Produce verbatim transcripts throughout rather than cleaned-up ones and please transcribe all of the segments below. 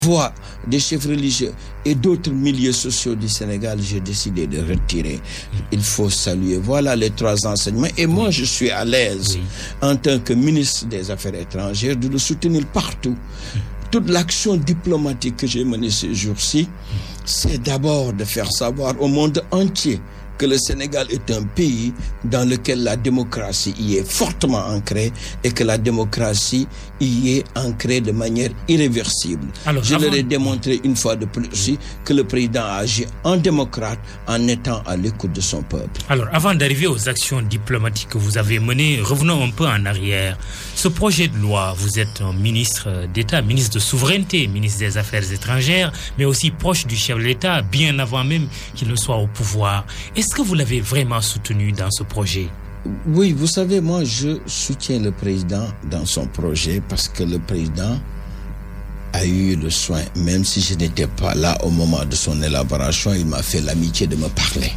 voix des chefs religieux et d'autres milieux sociaux du Sénégal, j'ai décidé de retirer. Il faut saluer. Voilà les trois enseignements. Et moi, oui. je suis à l'aise, oui. en tant que ministre des Affaires étrangères, de le soutenir partout. Toute l'action diplomatique que j'ai menée ces jours-ci, c'est d'abord de faire savoir au monde entier que le Sénégal est un pays dans lequel la démocratie y est fortement ancrée et que la démocratie y est ancrée de manière irréversible. Alors, Je avant... leur ai démontré une fois de plus aussi que le président a agi en démocrate en étant à l'écoute de son peuple. Alors, avant d'arriver aux actions diplomatiques que vous avez menées, revenons un peu en arrière. Ce projet de loi, vous êtes un ministre d'État, ministre de souveraineté, ministre des Affaires étrangères, mais aussi proche du chef de l'État, bien avant même qu'il ne soit au pouvoir. Est-ce Est-ce que vous l'avez vraiment soutenu dans ce projet? Oui, vous savez, moi, je soutiens le président dans son projet parce que le président a eu le soin, même si je n'étais pas là au moment de son élaboration, il m'a fait l'amitié de me parler.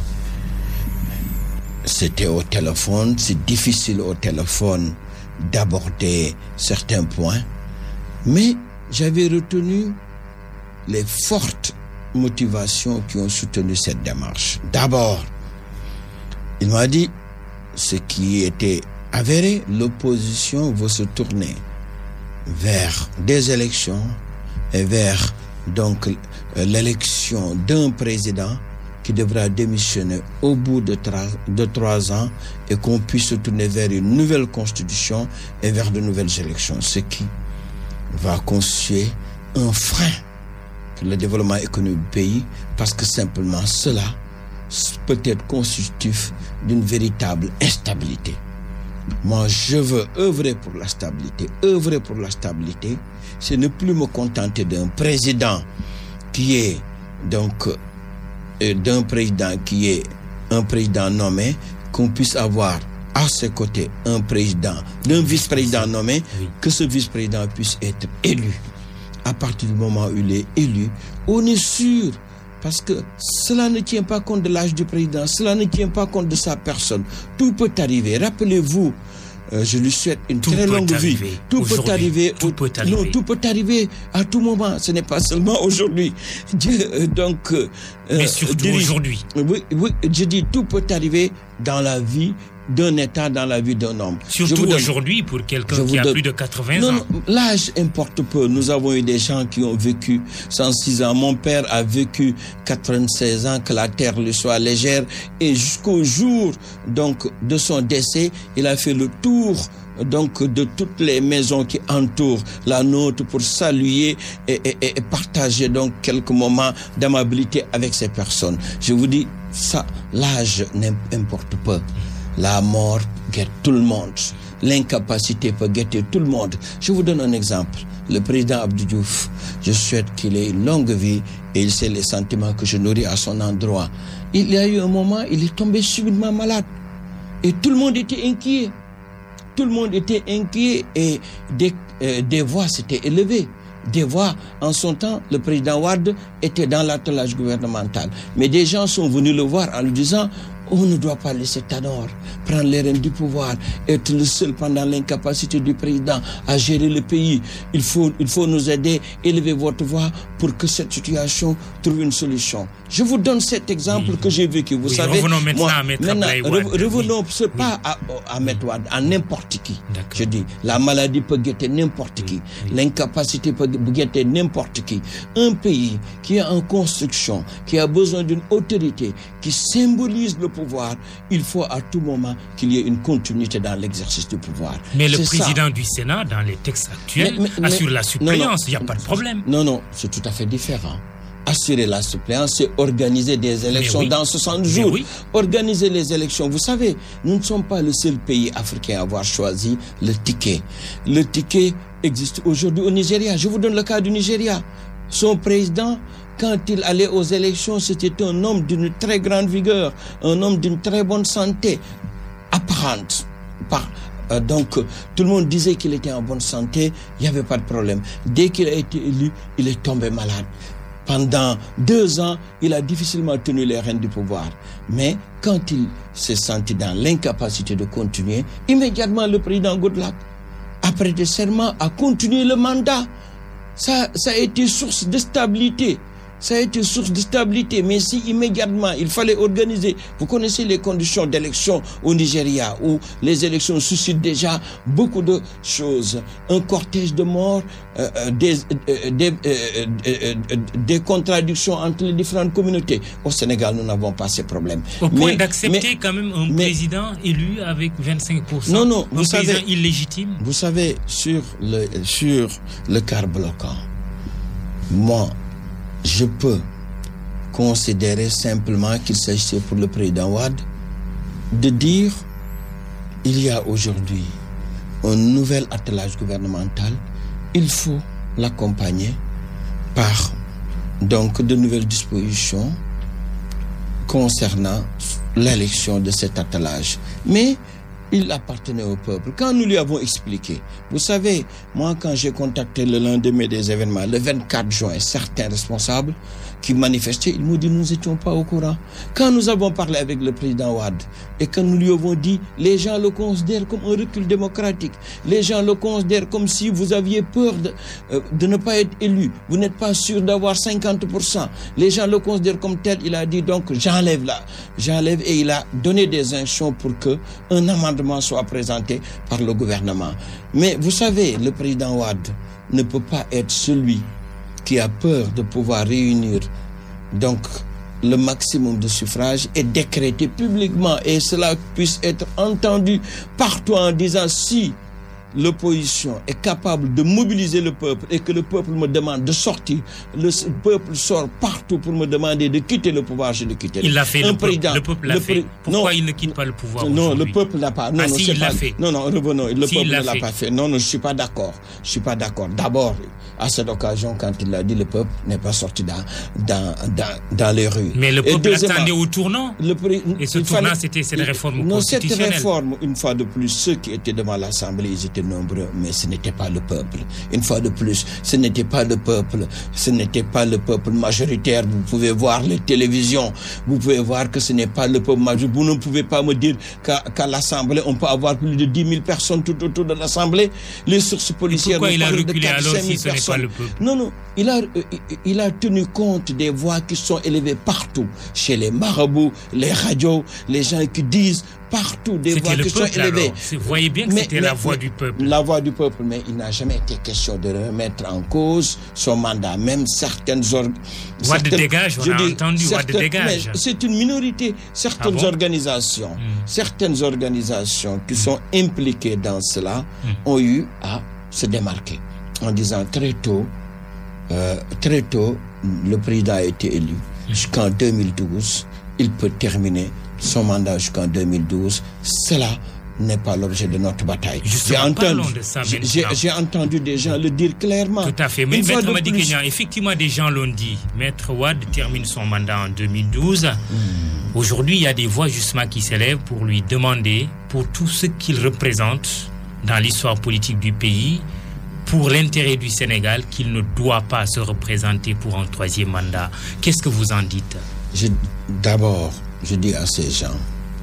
C'était au téléphone, c'est difficile au téléphone d'aborder certains points, mais j'avais retenu les fortes motivations qui ont soutenu cette démarche. D'abord, il m'a dit, ce qui était avéré, l'opposition veut se tourner vers des élections et vers donc l'élection d'un président qui devra démissionner au bout de, tra- de trois ans et qu'on puisse se tourner vers une nouvelle constitution et vers de nouvelles élections, ce qui va constituer un frein pour le développement économique du pays, parce que simplement cela peut être constitutif d'une véritable instabilité. Moi, je veux œuvrer pour la stabilité. Œuvrer pour la stabilité, c'est ne plus me contenter d'un président qui est donc euh, d'un président qui est un président nommé, qu'on puisse avoir à ses côtés un président, d'un vice-président nommé, oui. que ce vice-président puisse être élu. À partir du moment où il est élu, on est sûr, parce que cela ne tient pas compte de l'âge du président, cela ne tient pas compte de sa personne. Tout peut arriver. Rappelez-vous, euh, je lui souhaite une tout très longue vie. Tout peut arriver. Tout peut arriver. Non, tout peut arriver à tout moment. Ce n'est pas seulement aujourd'hui. Dieu, euh, donc. Euh, Mais surtout dirige, aujourd'hui. Oui, oui, je dis tout peut arriver dans la vie d'un État, dans la vie d'un homme. Surtout aujourd'hui, pour quelqu'un qui a donne... plus de quatre-vingts non, ans. Non, l'âge importe peu. Nous avons eu des gens qui ont vécu cent six ans. Mon père a vécu quatre-vingt-seize ans, que la terre lui soit légère. Et jusqu'au jour donc de son décès, il a fait le tour donc de toutes les maisons qui entourent la nôtre pour saluer et, et, et partager donc quelques moments d'amabilité avec ces personnes. Je vous dis, ça, l'âge n'importe pas. La mort guette tout le monde. L'incapacité peut guetter tout le monde. Je vous donne un exemple. Le président Abdou Diouf, je souhaite qu'il ait une longue vie et il sait les sentiments que je nourris à son endroit. Il y a eu un moment, il est tombé subitement malade. Et tout le monde était inquiet. Tout le monde était inquiet et des, euh, des voix s'étaient élevées. Des voix, en son temps, le président Wade était dans l'attelage gouvernemental. Mais des gens sont venus le voir en lui disant: on ne doit pas laisser Tanor prendre les rênes du pouvoir, être le seul pendant l'incapacité du président à gérer le pays. Il faut, il faut nous aider, élever votre voix pour que cette situation trouve une solution. Je vous donne cet exemple oui. que j'ai vécu. Vous oui, savez, revenons maintenant moi, à Maître maintenant, Abdoulaye Wade. Revenons, oui. c'est pas oui. à, à Maître Wade, à n'importe qui. D'accord. Je dis, la maladie peut guetter n'importe oui. qui. Oui. L'incapacité peut guetter n'importe qui. Un pays qui est en construction, qui a besoin d'une autorité, qui symbolise le pouvoir, il faut à tout moment qu'il y ait une continuité dans l'exercice du pouvoir. Mais le c'est président ça. du Sénat, dans les textes actuels, mais, mais, assure mais, la suppléance, il n'y a non, pas de problème. Non, non, c'est tout à fait différent. Assurer la suppléance, c'est organiser des élections oui. dans soixante jours. Oui. Organiser les élections. Vous savez, nous ne sommes pas le seul pays africain à avoir choisi le ticket. Le ticket existe aujourd'hui au Nigeria. Je vous donne le cas du Nigeria. Son président, quand il allait aux élections, c'était un homme d'une très grande vigueur, un homme d'une très bonne santé, apparente. Par, euh, donc, tout le monde disait qu'il était en bonne santé, il n'y avait pas de problème. Dès qu'il a été élu, il est tombé malade. Pendant deux ans, il a difficilement tenu les rênes du pouvoir. Mais quand il s'est senti dans l'incapacité de continuer, immédiatement le président Goodluck a prêté serment à continuer le mandat. ça, ça a été source de stabilité. Ça a été source de stabilité, mais si immédiatement il fallait organiser, vous connaissez les conditions d'élection au Nigeria, où les élections suscitent déjà beaucoup de choses, un cortège de morts, euh, des, euh, des, euh, euh, des contradictions entre les différentes communautés. Au Sénégal, nous n'avons pas ces problèmes. Au point mais, d'accepter mais, quand même un mais, président élu avec vingt-cinq pour cent, non, non, un vous président savez, illégitime. Vous savez, sur le, sur le quart bloquant, moi, je peux considérer simplement qu'il s'agissait pour le président Wade de dire il y a aujourd'hui un nouvel attelage gouvernemental, il faut l'accompagner par donc de nouvelles dispositions concernant l'élection de cet attelage. Mais il appartenait au peuple. Quand nous lui avons expliqué, vous savez, moi quand j'ai contacté le lendemain des événements, le vingt-quatre juin, certains responsables qui manifestaient, ils m'ont dit nous n'étions pas au courant. Quand nous avons parlé avec le président Wade et que nous lui avons dit, les gens le considèrent comme un recul démocratique, les gens le considèrent comme si vous aviez peur de, euh, de ne pas être élu, vous n'êtes pas sûr d'avoir cinquante pour cent, les gens le considèrent comme tel, il a dit donc j'enlève là, j'enlève et il a donné des instructions pour que un amendement soit présenté par le gouvernement. Mais vous savez, le président Wade ne peut pas être celui qui a peur de pouvoir réunir donc le maximum de suffrages et décréter publiquement et cela puisse être entendu partout en disant si l'opposition est capable de mobiliser le peuple et que le peuple me demande de sortir, le peuple sort partout pour me demander de quitter le pouvoir, je le quitte. Il l'a fait, le peuple, le peuple l'a fait. Pourquoi non, il ne quitte pas le pouvoir Non, aujourd'hui? le peuple n'a pas. Non, ah non, si, il l'a pas, fait. Non, non, revenons, le si, peuple ne l'a fait. pas fait. Non, non, je ne suis pas d'accord. Je ne suis pas d'accord. D'abord, à cette occasion, quand il l'a dit, le peuple n'est pas sorti dans, dans, dans, dans les rues. Mais le peuple attendait au tournant. Le pré... Et ce tournant, fallait... c'était cette réforme non, constitutionnelle. Cette réforme, une fois de plus, ceux qui étaient devant l'Assemblée, ils étaient nombreux, mais ce n'était pas le peuple. Une fois de plus, ce n'était pas le peuple, ce n'était pas le peuple majoritaire. Vous pouvez voir les télévisions, vous pouvez voir que ce n'est pas le peuple majoritaire. Vous ne pouvez pas me dire qu'à, qu'à l'Assemblée, on peut avoir plus de dix mille personnes tout autour de l'Assemblée. Les sources policières pourquoi il a reculé de quatre, alors si ce n'est pas le peuple? Non, non, il a, il a tenu compte des voix qui sont élevées partout, chez les marabouts, les radios, les gens qui disent partout des c'était voix qui peuple, sont élevées. Alors. Vous voyez bien que mais, c'était mais, la voix mais, du peuple. La voix du peuple, mais il n'a jamais été question de remettre en cause son mandat. Même certaines organisations. Voix de dégage, on a dis, entendu, voix de dégage. C'est une minorité. Certaines ah bon? organisations, hmm. certaines organisations qui hmm. sont impliquées dans cela hmm. ont eu à se démarquer en disant très tôt, euh, très tôt, le président a été élu. Hmm. Jusqu'en deux mille douze, il peut terminer son mandat jusqu'en deux mille douze. Cela n'est pas l'objet de notre bataille. Justement, j'ai entendu, de ça j'ai, j'ai entendu des gens le dire clairement. Tout à fait. Mais Maître Madi Kenya, effectivement, des gens l'ont dit. Maître Wade termine son mandat en deux mille douze. Mmh. Aujourd'hui, il y a des voix justement qui s'élèvent pour lui demander, pour tout ce qu'il représente dans l'histoire politique du pays, pour l'intérêt du Sénégal, qu'il ne doit pas se représenter pour un troisième mandat. Qu'est-ce que vous en dites? je, D'abord, je dis à ces gens,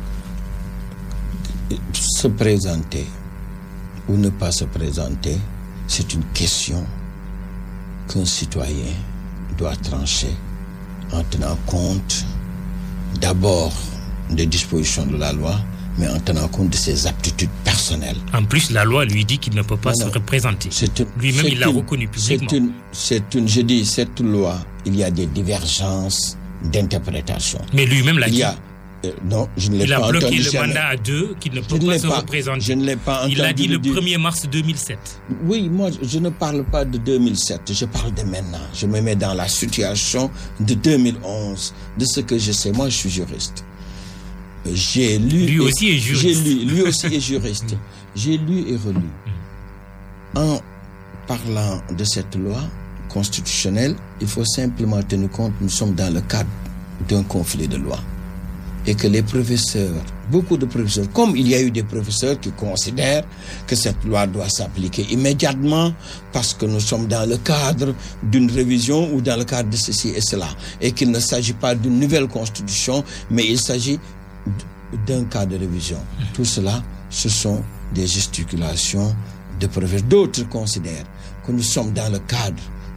se présenter ou ne pas se présenter, c'est une question qu'un citoyen doit trancher en tenant compte d'abord des dispositions de la loi, mais en tenant compte de ses aptitudes personnelles. En plus, la loi lui dit qu'il ne peut pas non, se non. représenter. Une, Lui-même, il l'a une, reconnu publiquement. C'est une, c'est une, je dis, cette loi, il y a des divergences d'interprétation. Mais lui-même l'a il dit. Y a, euh, non, je ne l'ai il pas a bloqué entendu le jamais. mandat à deux, qu'il ne peut pas se pas, représenter. Je ne l'ai pas entendu. Il l'a dit le dire. premier mars deux mille sept. Oui, moi, je ne parle pas de deux mille sept, je parle de maintenant. Je me mets dans la situation de deux mille onze, de ce que je sais. Moi, je suis juriste. J'ai lu... Lui et, aussi est juriste. J'ai lu, lui aussi est juriste. J'ai lu et relu. En parlant de cette loi constitutionnelle, il faut simplement tenir compte que nous sommes dans le cadre d'un conflit de loi. Et que les professeurs, beaucoup de professeurs, comme il y a eu des professeurs qui considèrent que cette loi doit s'appliquer immédiatement parce que nous sommes dans le cadre d'une révision ou dans le cadre de ceci et cela, et qu'il ne s'agit pas d'une nouvelle constitution, mais il s'agit d'un cas de révision. Tout cela, ce sont des gesticulations de professeurs. D'autres considèrent que nous sommes dans le cadre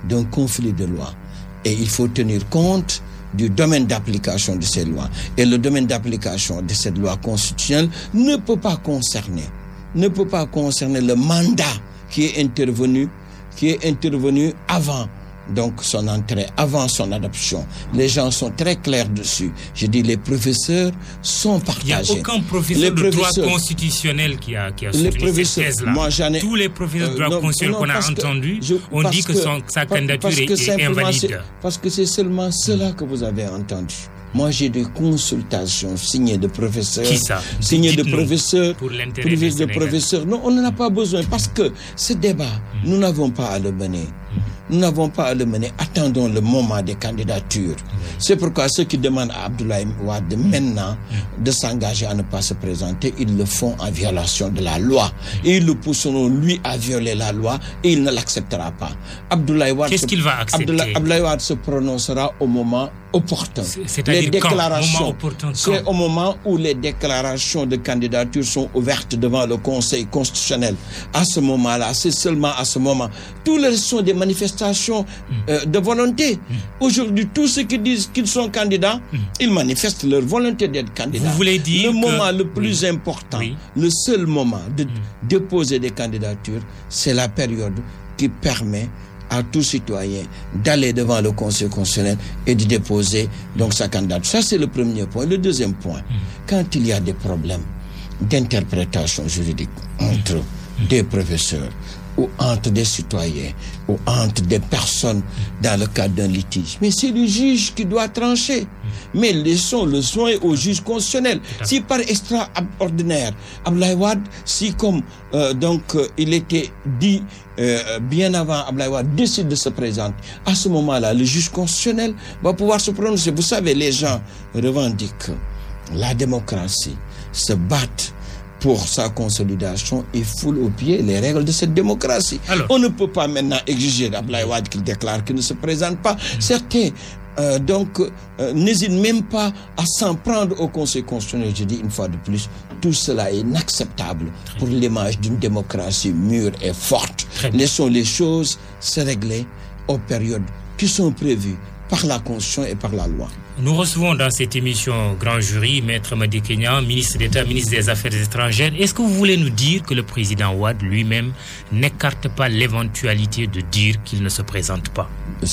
d'un conflit de lois. Et il faut tenir compte du domaine d'application de ces lois. Et le domaine d'application de cette loi constitutionnelle ne peut pas concerner, ne peut pas concerner le mandat qui est intervenu, qui est intervenu avant donc son entrée, avant son adoption. Les gens sont très clairs dessus. Je dis, les professeurs sont partagés. Il n'y a aucun professeur les de droit constitutionnel qui a, qui a soutenu cette thèse-là. Moi, j'en ai, Tous les professeurs de droit euh, constitutionnel qu'on a entendus ont dit que, que son, sa candidature est, est invalide. Parce que c'est seulement cela que vous avez entendu. Moi, j'ai des consultations signées de professeurs. Qui ça? Signées de professeurs. Pour l'intérêt des de professeurs. Non, on n'en a pas besoin parce que ce débat, mmh. nous n'avons pas à le mener. Mmh. Nous n'avons pas à le mener. Attendons le moment des candidatures. Mmh. C'est pourquoi ceux qui demandent à Abdoulaye Wade mmh. maintenant mmh. de s'engager à ne pas se présenter, ils le font en violation de la loi. Mmh. Et ils le pousseront, lui, à violer la loi et il ne l'acceptera pas. Abdoulaye Wade Qu'est-ce se, qu'il va accepter? Abdoulaye, Abdoulaye Wade se prononcera au moment opportun. C'est-à-dire les déclarations, moment opportun, c'est au moment où les déclarations de candidature sont ouvertes devant le Conseil constitutionnel. À ce moment-là, c'est seulement à ce moment. Tous les sont des manifestations mm. euh, de volonté. Mm. Aujourd'hui, tous ceux qui disent qu'ils sont candidats, mm. ils manifestent leur volonté d'être candidats. Vous voulez dire le que... moment le plus oui. important, oui. le seul moment de mm. déposer des candidatures, c'est la période qui permet à tout citoyen d'aller devant le Conseil constitutionnel et de déposer donc sa candidature. Ça, c'est le premier point. Le deuxième point, mmh. quand il y a des problèmes d'interprétation juridique entre mmh. des professeurs ou entre des citoyens ou entre des personnes dans le cadre d'un litige, mais c'est le juge qui doit trancher. Mais laissons le soin au juge constitutionnel. Si par extraordinaire, Abdoulaye Wade, si comme euh, donc euh, il était dit euh, bien avant, Abdoulaye Wade décide de se présenter, à ce moment-là, le juge constitutionnel va pouvoir se prononcer. Vous savez, les gens revendiquent la démocratie, se battent pour sa consolidation et foule aux pieds les règles de cette démocratie. Alors, on ne peut pas maintenant exiger d'Abdoulaye Wade qu'il déclare qu'il ne se présente pas. Mmh. Certains euh, donc euh, n'hésitent même pas à s'en prendre au Conseil constitutionnel. Je dis une fois de plus, tout cela est inacceptable pour l'image d'une démocratie mûre et forte. Laissons les choses se régler aux périodes qui sont prévues par la Constitution et par la loi. Nous recevons dans cette émission Grand Jury Maître Madi Kenya, ministre d'État, ministre des Affaires étrangères. Est-ce que vous voulez nous dire que le président Wade lui-même n'écarte pas l'éventualité de dire qu'il ne se présente pas?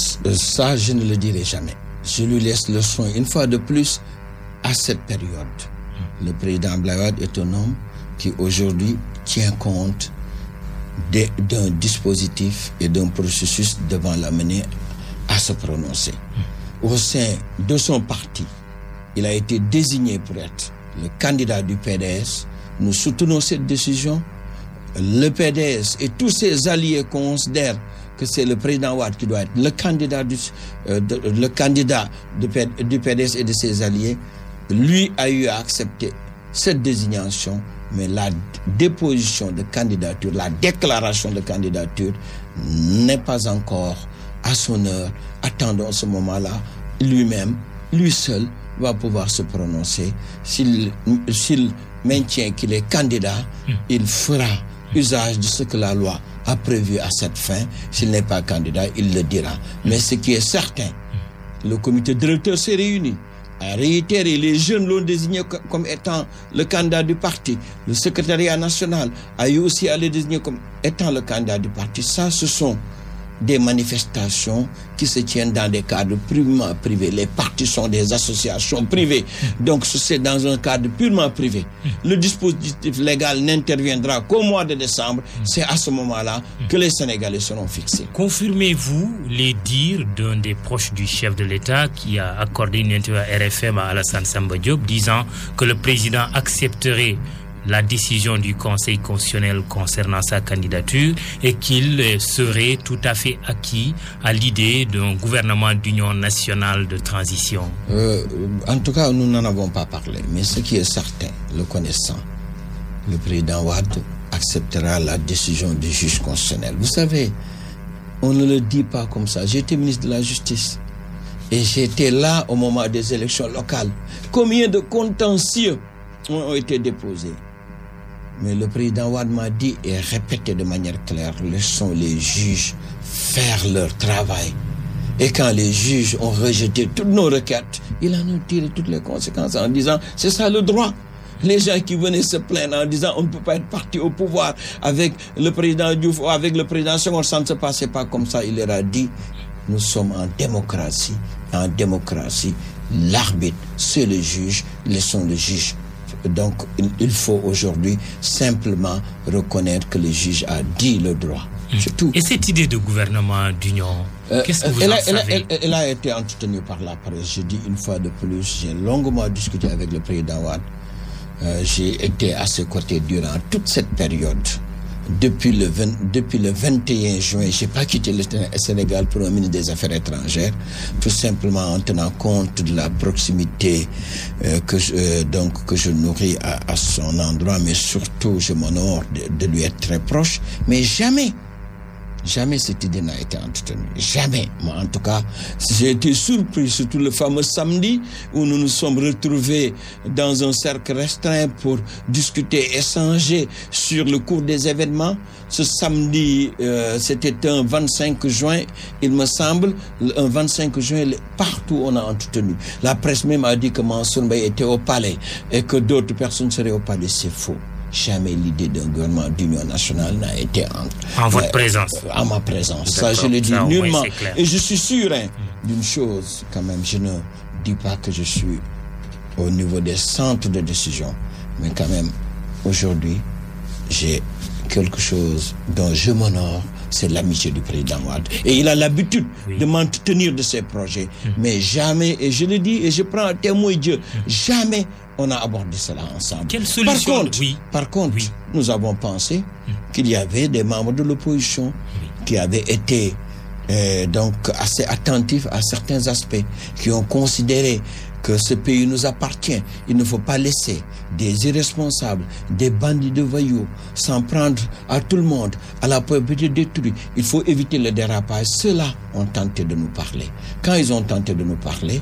Ça, je ne le dirai jamais. Je lui laisse le soin. Une fois de plus, à cette période, mmh. le président Abdoulaye Wade est un homme qui aujourd'hui tient compte de, d'un dispositif et d'un processus devant l'amener à se prononcer. Mmh. Au sein de son parti, il a été désigné pour être le candidat du P D S. Nous soutenons cette décision. Le P D S et tous ses alliés considèrent que c'est le président Wade qui doit être le candidat du, euh, de, le candidat du, du P D S et de ses alliés. Lui a eu à accepter cette désignation, mais la déposition de candidature, la déclaration de candidature n'est pas encore à son heure. Attendons ce moment-là. Lui-même, lui seul, va pouvoir se prononcer. S'il, s'il maintient qu'il est candidat, mmh. il fera usage de ce que la loi a prévu à cette fin. S'il n'est pas candidat, il le dira. Mais ce qui est certain, le comité directeur s'est réuni, a réitéré, les jeunes l'ont désigné comme étant le candidat du parti. Le secrétariat national a eu aussi à le désigner comme étant le candidat du parti. Ça, ce sont des manifestations qui se tiennent dans des cadres purement privés. Les partis sont des associations privées. Donc, c'est dans un cadre purement privé. Le dispositif légal n'interviendra qu'au mois de décembre. C'est à ce moment-là que les Sénégalais seront fixés. Confirmez-vous les dires d'un des proches du chef de l'État qui a accordé une interview à R F M à Alassane Samba Diop disant que le président accepterait la décision du Conseil constitutionnel concernant sa candidature et qu'il serait tout à fait acquis à l'idée d'un gouvernement d'union nationale de transition? Euh, en tout cas, nous n'en avons pas parlé. Mais ce qui est certain, le connaissant, le président Wade acceptera la décision du juge constitutionnel. Vous savez, on ne le dit pas comme ça. J'étais ministre de la Justice et j'étais là au moment des élections locales. Combien de contentieux ont été déposés? Mais le président Wade m'a dit et répété de manière claire, laissons les juges faire leur travail. Et quand les juges ont rejeté toutes nos requêtes, il en a tiré toutes les conséquences en disant, c'est ça le droit. Les gens qui venaient se plaindre en disant on ne peut pas être parti au pouvoir avec le président Diouf ou avec le président Senghor, ça ne se passait pas comme ça. Il leur a dit, nous sommes en démocratie. En démocratie, l'arbitre, c'est le juge, laissons le juge. Donc, il faut aujourd'hui simplement reconnaître que le juge a dit le droit. C'est tout. Et cette idée de gouvernement d'union, euh, qu'est-ce que vous elle en a, savez? elle, elle, elle a été entretenue par la presse. Je dis une fois de plus, j'ai longuement discuté avec le président Wade. Euh, j'ai été à ses côtés durant toute cette période. Depuis le, vingt, depuis le vingt et un juin, je n'ai pas quitté le Sénégal pour un ministre des Affaires étrangères, tout simplement en tenant compte de la proximité euh, que, je, euh, donc, que je nourris à, à son endroit, mais surtout je m'honore de, de lui être très proche. Mais jamais, jamais cette idée n'a été entretenue. Jamais. Moi, en tout cas, j'ai été surpris, surtout le fameux samedi où nous nous sommes retrouvés dans un cercle restreint pour discuter, échanger sur le cours des événements. Ce samedi, euh, c'était un vingt-cinq juin, il me semble, un vingt-cinq juin, partout on a entretenu. La presse même a dit que Mansour Mbaye était au palais et que d'autres personnes seraient au palais. C'est faux. Jamais l'idée d'un gouvernement d'union nationale n'a été en, en votre euh, présence. En ma présence. Ça, je le dis ça, nullement. Ouais, et je suis sûr hein, mmh. d'une chose, quand même, je ne dis pas que je suis au niveau des centres de décision, mais quand même, aujourd'hui, j'ai quelque chose dont je m'honore, c'est l'amitié du président Wade. Et il a l'habitude oui. de m'entretenir de ses projets. Mmh. Mais jamais, et je le dis, et je prends à témoin Dieu, mmh. jamais on a abordé cela ensemble. Quelle solution? Par contre, oui. par contre oui. nous avons pensé mmh. qu'il y avait des membres de l'opposition oui. qui avaient été euh, donc assez attentifs à certains aspects, qui ont considéré que ce pays nous appartient. Il ne faut pas laisser des irresponsables, des bandits de voyous s'en prendre à tout le monde, à la propriété détruite. Il faut éviter le dérapage. Ceux-là ont tenté de nous parler. Quand ils ont tenté de nous parler,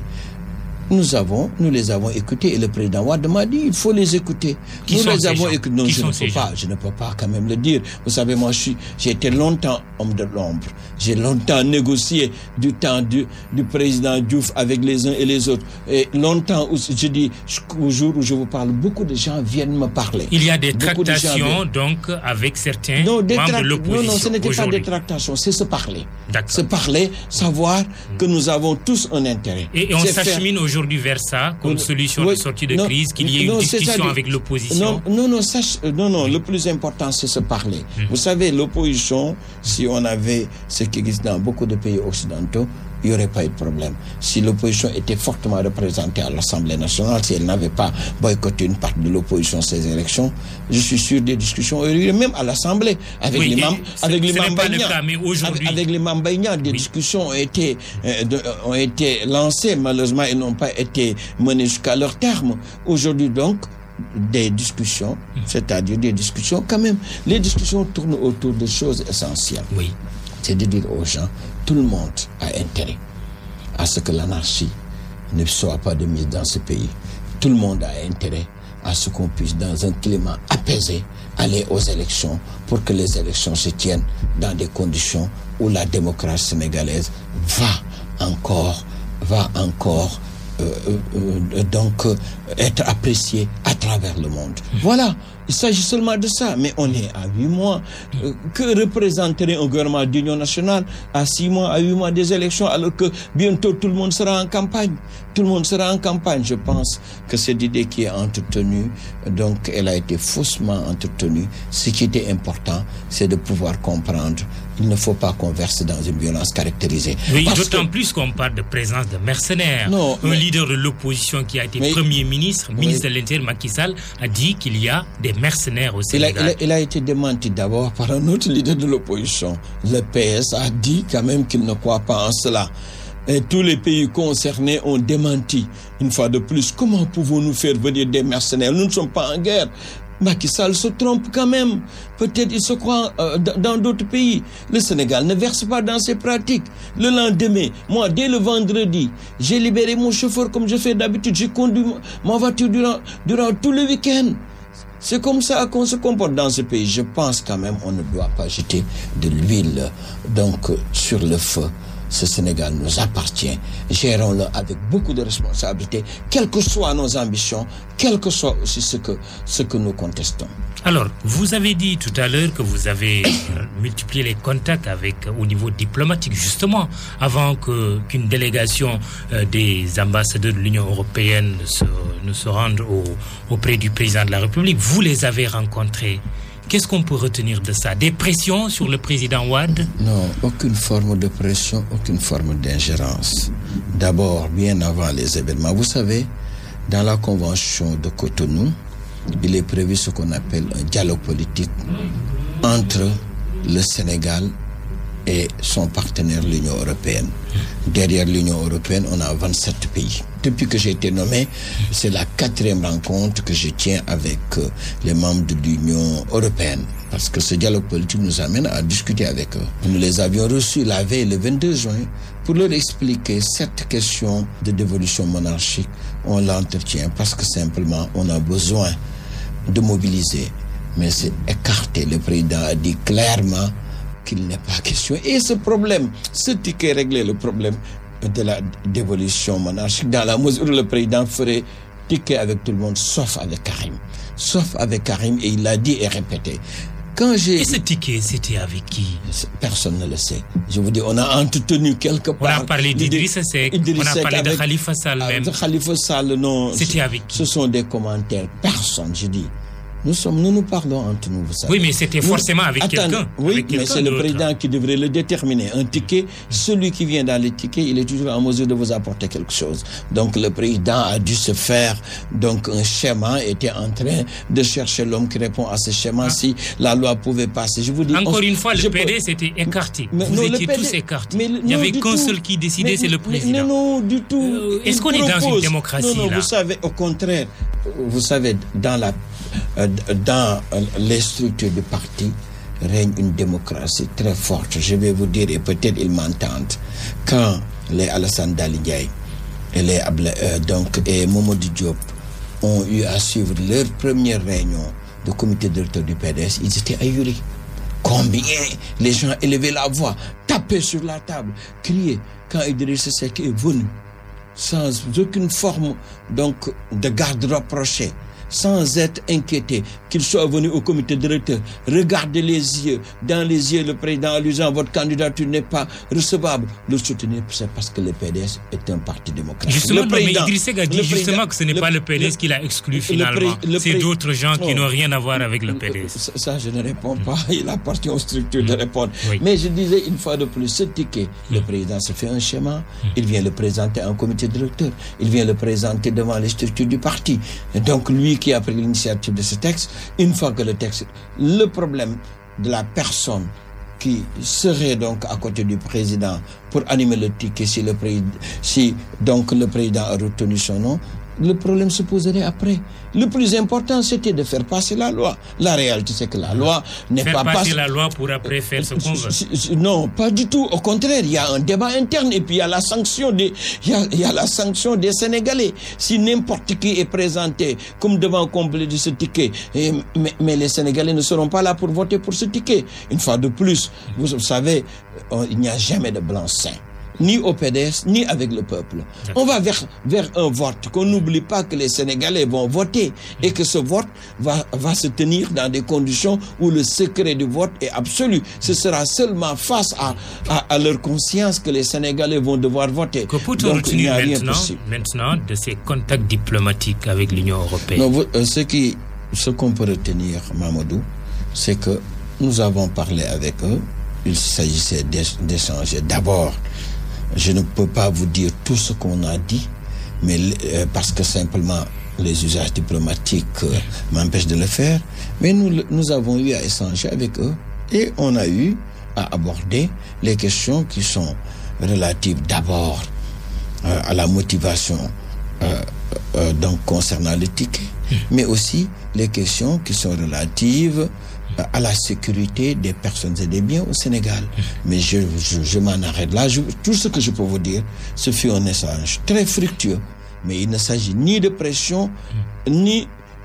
nous avons, nous les avons écoutés et le président Wade m'a dit il faut les écouter. Qui nous sont les avons écoutés. Non, Qui je ne peux pas, gens? je ne peux pas quand même le dire. Vous savez, moi, je suis, j'ai été longtemps homme de l'ombre. J'ai longtemps négocié du temps du, du président Diouf avec les uns et les autres. Et longtemps, où, je dis, au jour où je vous parle, beaucoup de gens viennent me parler. Il y a des beaucoup tractations donc avec certains non, des membres tra- de l'opposition. Non, non, ce n'était pas des tractations, c'est se parler. Se parler, savoir mmh. que nous avons tous un intérêt. Et, et on s'achemine faire... aujourd'hui vers ça, comme solution oui, de sortie de non, crise, qu'il y ait non, une discussion avec l'opposition. Non, non, non, ça, non, non oui. le plus important, c'est se parler. Mmh. Vous savez, l'opposition, si on avait ce qui existe dans beaucoup de pays occidentaux, il n'y aurait pas eu de problème. Si l'opposition était fortement représentée à l'Assemblée nationale, si elle n'avait pas boycotté une partie de l'opposition ces élections, je suis sûr des discussions auraient eu, même à l'Assemblée, avec oui, l'imam avec l'imam Baïnia. Avec, avec l'imam Baïnia, des oui. discussions ont été, euh, de, ont été lancées. Malheureusement, elles n'ont pas été menées jusqu'à leur terme. Aujourd'hui, donc, des discussions, mmh. c'est-à-dire des discussions quand même. Les discussions tournent autour de choses essentielles. Oui. C'est de dire aux gens, tout le monde a intérêt à ce que l'anarchie ne soit pas de mise dans ce pays. Tout le monde a intérêt à ce qu'on puisse, dans un climat apaisé, aller aux élections pour que les élections se tiennent dans des conditions où la démocratie sénégalaise va encore, va encore euh, euh, donc euh, être appréciée à travers le monde. Mmh. Voilà. Il s'agit seulement de ça, mais on est à huit mois. Euh, que représenterait un gouvernement d'union nationale à six mois, à huit mois des élections, alors que bientôt tout le monde sera en campagne. Tout le monde sera en campagne. Je pense que cette idée qui est entretenue, donc elle a été faussement entretenue. Ce qui était important, c'est de pouvoir comprendre. Il ne faut pas qu'on verse dans une violence caractérisée. Oui, d'autant que... plus qu'on parle de présence de mercenaires. Non, un mais... leader de l'opposition qui a été mais... Premier ministre, oui. ministre de l'Intérieur, Macky Sall, a dit qu'il y a des mercenaires au Sénégal. Il a, il, a, il a été démenti d'abord par un autre leader de l'opposition. Le P S a dit quand même qu'il ne croit pas en cela. Et tous les pays concernés ont démenti. Une fois de plus, comment pouvons-nous faire venir des mercenaires? Nous ne sommes pas en guerre. Macky Sall se trompe quand même. Peut-être il se croit euh, dans d'autres pays. Le Sénégal ne verse pas dans ces pratiques. Le lendemain, moi, dès le vendredi, j'ai libéré mon chauffeur comme je fais d'habitude. J'ai conduit ma voiture durant, durant tout le week-end. C'est comme ça qu'on se comporte dans ce pays. Je pense quand même on ne doit pas jeter de l'huile donc sur le feu. Ce Sénégal nous appartient. Gérons-le avec beaucoup de responsabilité, quelles que soient nos ambitions, quel que soit aussi ce que, ce que nous contestons. Alors, vous avez dit tout à l'heure que vous avez multiplié les contacts avec, au niveau diplomatique, justement, avant que, qu'une délégation euh, des ambassadeurs de l'Union européenne se, ne se rende au, auprès du président de la République. Vous les avez rencontrés. Qu'est-ce qu'on peut retenir de ça? Des pressions sur le président Wade? Non, aucune forme de pression, aucune forme d'ingérence. D'abord, bien avant les événements, vous savez, dans la convention de Cotonou, il est prévu ce qu'on appelle un dialogue politique entre le Sénégal et son partenaire, l'Union européenne. Derrière l'Union européenne, on a vingt-sept pays. Depuis que j'ai été nommé, c'est la quatrième rencontre que je tiens avec euh, les membres de l'Union européenne. Parce que ce dialogue politique nous amène à discuter avec eux. Nous les avions reçus la veille, le vingt-deux juin, pour leur expliquer cette question de dévolution monarchique. On l'entretient parce que simplement, on a besoin de mobiliser. Mais c'est écarté. Le président a dit clairement qu'il n'est pas question. Et ce problème, ce ticket réglait le problème de la dévolution monarchique dans la mesure où le président ferait ticket avec tout le monde, sauf avec Karim. Sauf avec Karim, et il l'a dit et répété. Quand j'ai... Et ce ticket, c'était avec qui? Personne ne le sait. Je vous dis, on a entretenu quelque part... On a parlé d'Idrissa Seck, on a parlé de Khalifa Sall même. De Khalifa Sall, non. C'était avec qui? Ce sont des commentaires. Personne, je dis. Nous sommes, nous nous parlons entre nous, vous savez. Oui, mais c'était forcément avec Attends, quelqu'un. Oui, avec mais quelqu'un c'est le d'autre. président qui devrait le déterminer. Un ticket, celui qui vient dans le ticket, il est toujours en mesure de vous apporter quelque chose. Donc le président a dû se faire donc un schéma, était en train de chercher l'homme qui répond à ce schéma, ah. si la loi pouvait passer. Je vous dis, encore on, une fois, le P D peux... s'était écarté. Mais, vous non, étiez P D... tous écartés. Mais, il n'y avait qu'un tout. seul qui décidait, mais, c'est le président. Mais, non, non, du tout. Euh, est-ce qu'on propose... est dans une démocratie Non, non, là? vous savez, au contraire, vous savez, dans la, euh, dans les structures du parti règne une démocratie très forte. Je vais vous dire, et peut-être ils m'entendent, quand les Alassane Dali Ndiaye et les euh, donc et Mamadou Diop ont eu à suivre leur première réunion de comité directeur du P D S, ils étaient ahuris. Combien les gens élevaient la voix, tapaient sur la table, criaient quand Idrissa Seck est venu, sans aucune forme donc de garde rapprochée, sans être inquiété, qu'il soit venu au comité directeur, regardez les yeux, dans les yeux le président en lui disant votre candidature n'est pas recevable, le soutenir, c'est parce que le P D S est un parti démocratique. Justement, le président, mais Idrissa Seck a dit justement que ce n'est le, pas le P D S le, qui l'a exclu finalement, pré, c'est pré, d'autres gens non, qui n'ont rien à voir avec le P D S. Ça, je ne réponds pas, il appartient aux structures de répondre. Oui. Mais je disais une fois de plus, ce ticket, mm. le président se fait un schéma, mm. il vient le présenter en comité directeur, il vient le présenter devant les structures du parti. Et donc lui qui a pris l'initiative de ce texte, une fois que le texte, le problème de la personne qui serait donc à côté du président pour animer le ticket, si le président, si donc le président a retenu son nom, le problème se poserait après. Le plus important, c'était de faire passer la loi. La réalité, c'est que la loi n'est faire pas passer passée. la loi pour après faire ce qu'on veut. Non, pas du tout. Au contraire, il y a un débat interne et puis il y a la sanction des, il y a, il y a la sanction des Sénégalais. Si n'importe qui est présenté comme devant combler de ce ticket, et, mais, mais les Sénégalais ne seront pas là pour voter pour ce ticket. Une fois de plus, vous savez, on, il n'y a jamais de blanc-seing. Ni au P D S, ni avec le peuple. On va vers, vers un vote, qu'on n'oublie pas que les Sénégalais vont voter et que ce vote va, va se tenir dans des conditions où le secret du vote est absolu. Ce sera seulement face à, à, à leur conscience que les Sénégalais vont devoir voter. Que peut-on retenir maintenant, maintenant de ces contacts diplomatiques avec l'Union européenne? Non, vous, euh, ce, qui, ce qu'on peut retenir, Mamadou, c'est que nous avons parlé avec eux. Il s'agissait d'échanger d'abord. Je ne peux pas vous dire tout ce qu'on a dit, mais euh, parce que simplement les usages diplomatiques euh, m'empêchent de le faire. Mais nous, nous avons eu à échanger avec eux et on a eu à aborder les questions qui sont relatives d'abord euh, à la motivation euh, euh, donc concernant le ticket, mais aussi les questions qui sont relatives à la sécurité des personnes et des biens au Sénégal. Mais je, je, je m'en arrête là. Je, tout ce que je peux vous dire, ce fut un échange très fructueux. Mais il ne s'agit ni de pression, ni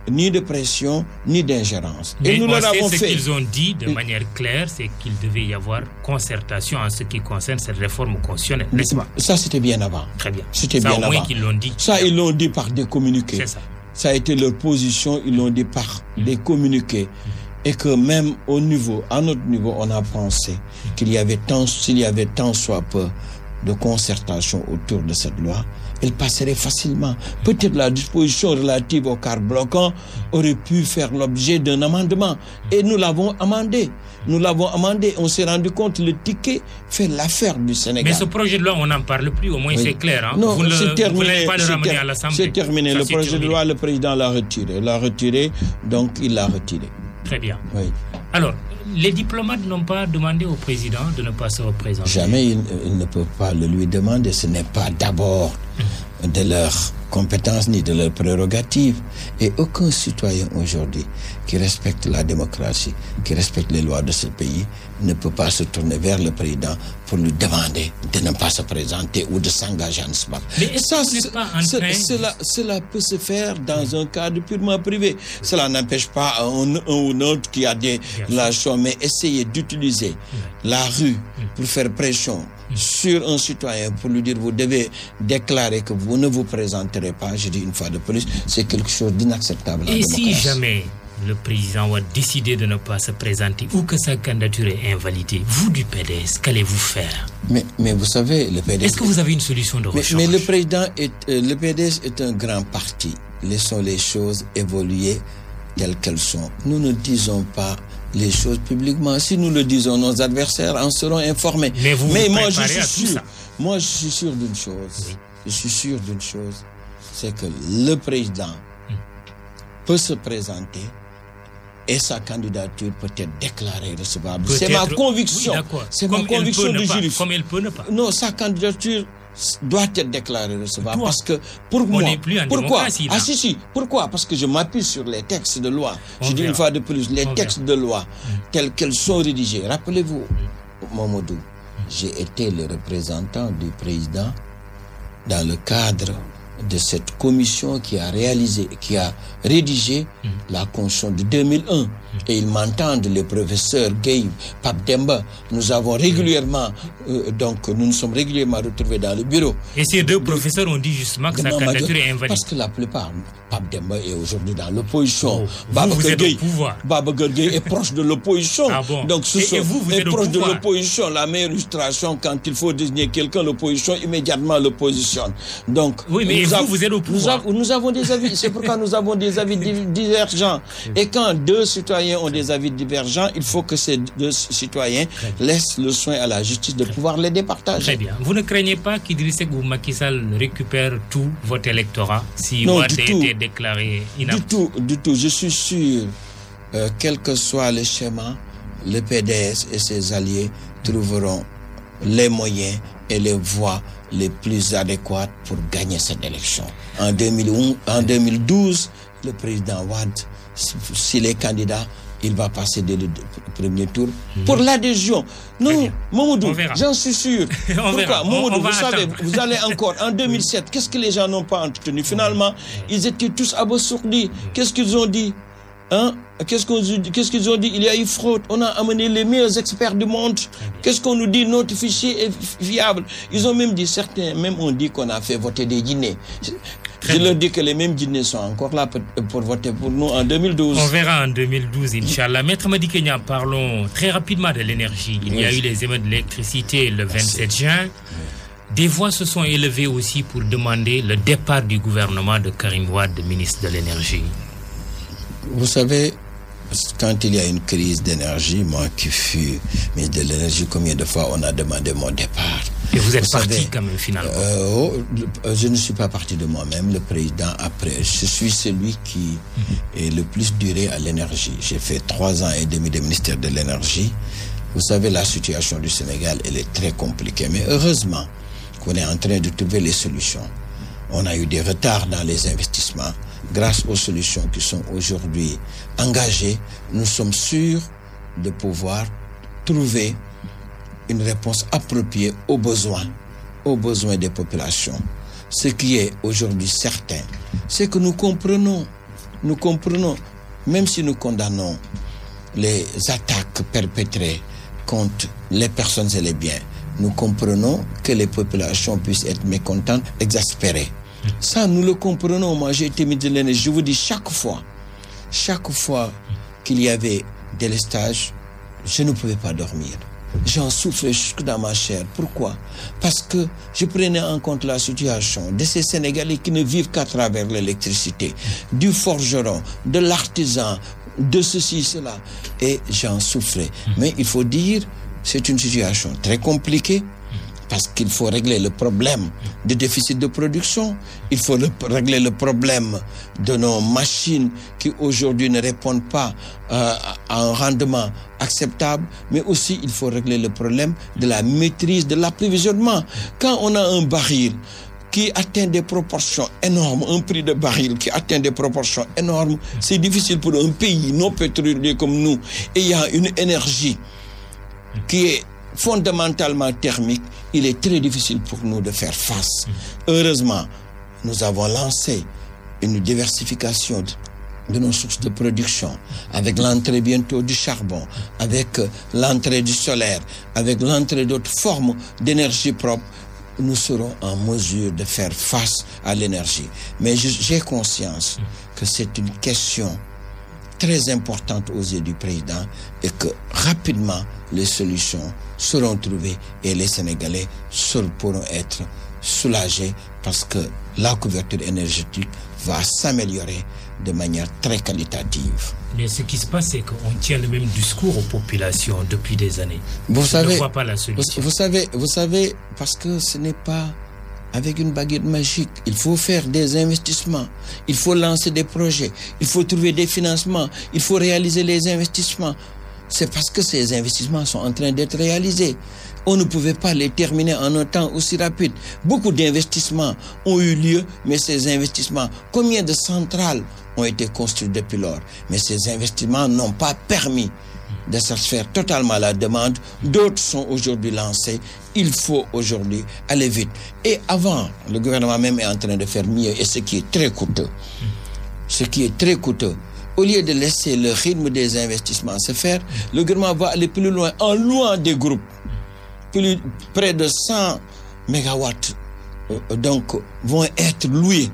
ni de pression, ni d'ingérence. Mais et nous on l'avons sait fait. Ce qu'ils ont dit de manière claire, c'est qu'il devait y avoir concertation en ce qui concerne cette réforme constitutionnelle, n'est-ce pas? Ça, c'était bien avant. Très bien. C'était ça, bien au moins avant. qu'ils l'ont dit. Ça, ils l'ont dit par des communiqués. C'est ça. Ça a été leur position, ils l'ont dit par mmh. des communiqués. Mmh. Et que même au niveau, à notre niveau, on a pensé mmh. qu'il y avait tant, s'il y avait tant soit peu de concertation autour de cette loi, elle passerait facilement. Peut-être la disposition relative au quart bloquant aurait pu faire l'objet d'un amendement. Et nous l'avons amendé. Nous l'avons amendé. On s'est rendu compte que le ticket fait l'affaire du Sénégal. Mais ce projet de loi, on n'en parle plus. Au moins, oui. c'est clair. Hein? Non, vous ne l'avez pas le ramener ter- à l'Assemblée. C'est terminé. Ça, le projet terminé. de loi, le président l'a retiré. L'a retiré, donc il l'a retiré. Très bien. Oui. Alors, les diplomates n'ont pas demandé au président de ne pas se représenter. Jamais ils, ils ne peuvent pas le lui demander. Ce n'est pas d'abord mmh. de leur compétence ni de leur prérogative. Et aucun citoyen aujourd'hui qui respecte la démocratie, qui respecte les lois de ce pays, ne peut pas se tourner vers le président pour lui demander de ne pas se présenter ou de s'engager en ce moment. Mais est-ce Ça, que vous n'êtes pas en ce, train... cela, cela peut se faire dans un cadre purement privé. Cela n'empêche pas un, un ou un autre qui a des relations, mais essayer d'utiliser la rue pour faire pression sur un citoyen pour lui dire vous devez déclarer que vous ne vous présenterez pas, je dis une fois de plus, c'est quelque chose d'inacceptable. Et si jamais le président a décidé de ne pas se présenter ou que sa candidature est invalidée, vous du P D S, qu'allez-vous faire? mais, mais vous savez, le P D S... Est-ce que vous avez une solution de rechange? Mais, mais le président, est, euh, le P D S est un grand parti. Laissons les choses évoluer telles qu'elles sont. Nous ne disons pas les choses publiquement. Si nous le disons, nos adversaires en seront informés. Mais, vous mais vous moi, je suis à sûr, tout ça. moi, je suis sûr d'une chose. Oui. Je suis sûr d'une chose, c'est que le président hmm. peut se présenter et sa candidature peut être déclarée recevable. Peut c'est ma conviction. Oui, c'est comme ma conviction de juriste. Comme elle peut ne pas. Non, sa candidature doit être déclarée recevable. Toi, parce que pour on moi, n'est plus en pourquoi Ah si si, pourquoi? Parce que je m'appuie sur les textes de loi. On je dis verra. une fois de plus, les on textes verra. de loi mm. tels qu'elles sont rédigées. Rappelez-vous, mm. Mamadou, mm. j'ai été le représentant du président dans le cadre de cette commission qui a réalisé, qui a rédigé mm. la Constitution de deux mille un. Mm. Et ils m'entendent, les professeurs Gueye, Pape Demba. Nous avons régulièrement, euh, donc nous nous sommes régulièrement retrouvés dans le bureau. Et ces deux professeurs ont dit justement que sa candidature est invalide. Parce que la plupart, Pape Demba est aujourd'hui dans l'opposition. Oh, vous, vous êtes au pouvoir. Babacar Gueye est proche de l'opposition. Ah bon. Donc ce et, sont, et vous, vous est êtes proche au de pouvoir. l'opposition. La meilleure illustration, quand il faut désigner quelqu'un, l'opposition, immédiatement l'opposition. Donc, oui, mais vous, vous, av- vous êtes au pouvoir. Nous, av- nous avons des avis. C'est pourquoi nous avons des avis divergents. Et quand deux citoyens ont des avis divergents, il faut que ces deux citoyens laissent le soin à la justice de Très pouvoir les départager. Très bien. Vous ne craignez pas qu'Idriss Seck ou Macky Sall récupère tout votre électorat si Non, Wade du a tout. été déclaré inapte? Du tout, du tout. Je suis sûr, euh, quel que soit le schéma, le P D S et ses alliés trouveront les moyens et les voies les plus adéquates pour gagner cette élection. En deux mille onze, en deux mille douze, le président Wade, s'il est candidat, il va passer dès le premier tour mmh. pour l'adhésion. Non, Mamadou, j'en suis sûr. Pourquoi Mamadou, vous savez, attendre. Vous allez encore, en deux mille sept, qu'est-ce que les gens n'ont pas entretenu? Finalement, ils étaient tous abasourdis. Qu'est-ce qu'ils ont dit? Hein? Qu'est-ce, qu'on, qu'est-ce qu'ils ont dit? Il y a eu fraude. On a amené les meilleurs experts du monde. Qu'est-ce qu'on nous dit? Notre fichier est fiable. Ils ont même dit, certains même ont dit qu'on a fait voter des dîners. Je leur dis que les mêmes dîners sont encore là pour, pour voter pour nous en deux mille douze. On verra en deux mille douze, Inch'Allah. Maître Madi Kenya, parlons très rapidement de l'énergie. Il oui. y a eu les émeutes de l'électricité le vingt-sept juin. Des voix se sont élevées aussi pour demander le départ du gouvernement de Karim Wade, ministre de l'énergie. Vous savez, quand il y a une crise d'énergie, moi qui fus ministre de l'énergie, combien de fois on a demandé mon départ? Et vous êtes vous parti savez, quand même finalement. euh, oh, Je ne suis pas parti de moi-même. Le président, après, je suis celui qui mm-hmm. est le plus duré à l'énergie. J'ai fait trois ans et demi de ministère de l'énergie. Vous savez, la situation du Sénégal, elle est très compliquée. Mais heureusement qu'on est en train de trouver les solutions. On a eu des retards dans les investissements. Grâce aux solutions qui sont aujourd'hui engagées, nous sommes sûrs de pouvoir trouver une réponse appropriée aux besoins, aux besoins des populations. Ce qui est aujourd'hui certain, c'est que nous comprenons nous comprenons, même si nous condamnons les attaques perpétrées contre les personnes et les biens, nous comprenons que les populations puissent être mécontentes, exaspérées. Ça, nous le comprenons. Moi, j'ai été ministre de l'énergie. Je vous dis, chaque fois, chaque fois qu'il y avait délestage, je ne pouvais pas dormir. J'en souffrais jusque dans ma chair. Pourquoi? Parce que je prenais en compte la situation de ces Sénégalais qui ne vivent qu'à travers l'électricité, du forgeron, de l'artisan, de ceci, cela. Et j'en souffrais. Mais il faut dire, c'est une situation très compliquée parce qu'il faut régler le problème de déficit de production, il faut le, régler le problème de nos machines qui aujourd'hui ne répondent pas euh, à un rendement acceptable, mais aussi il faut régler le problème de la maîtrise de l'approvisionnement. Quand on a un baril qui atteint des proportions énormes, un prix de baril qui atteint des proportions énormes, c'est difficile pour un pays non pétrolier comme nous, et il y a une énergie qui est fondamentalement thermique, il est très difficile pour nous de faire face. Heureusement, nous avons lancé une diversification de, de nos sources de production, avec l'entrée bientôt du charbon, avec l'entrée du solaire, avec l'entrée d'autres formes d'énergie propre. Nous serons en mesure de faire face à l'énergie. Mais je, j'ai conscience que c'est une question très importante aux yeux du président et que rapidement les solutions seront trouvées et les Sénégalais pourront être soulagés parce que la couverture énergétique va s'améliorer de manière très qualitative. Mais ce qui se passe, c'est qu'on tient le même discours aux populations depuis des années. Vous Je savez, ne vois pas la solution. Vous, vous savez, vous savez, parce que ce n'est pas avec une baguette magique. Il faut faire des investissements. Il faut lancer des projets. Il faut trouver des financements. Il faut réaliser les investissements. C'est parce que ces investissements sont en train d'être réalisés. On ne pouvait pas les terminer en un temps aussi rapide. Beaucoup d'investissements ont eu lieu, mais ces investissements, combien de centrales ont été construites depuis lors? Mais ces investissements n'ont pas permis de satisfaire totalement la demande. D'autres sont aujourd'hui lancés. Il faut aujourd'hui aller vite. Et avant, le gouvernement même est en train de faire mieux, et ce qui est très coûteux. Ce qui est très coûteux. Au lieu de laisser le rythme des investissements se faire, le gouvernement va aller plus loin en louant des groupes. Plus, près de cent mégawatts euh, donc, vont être loués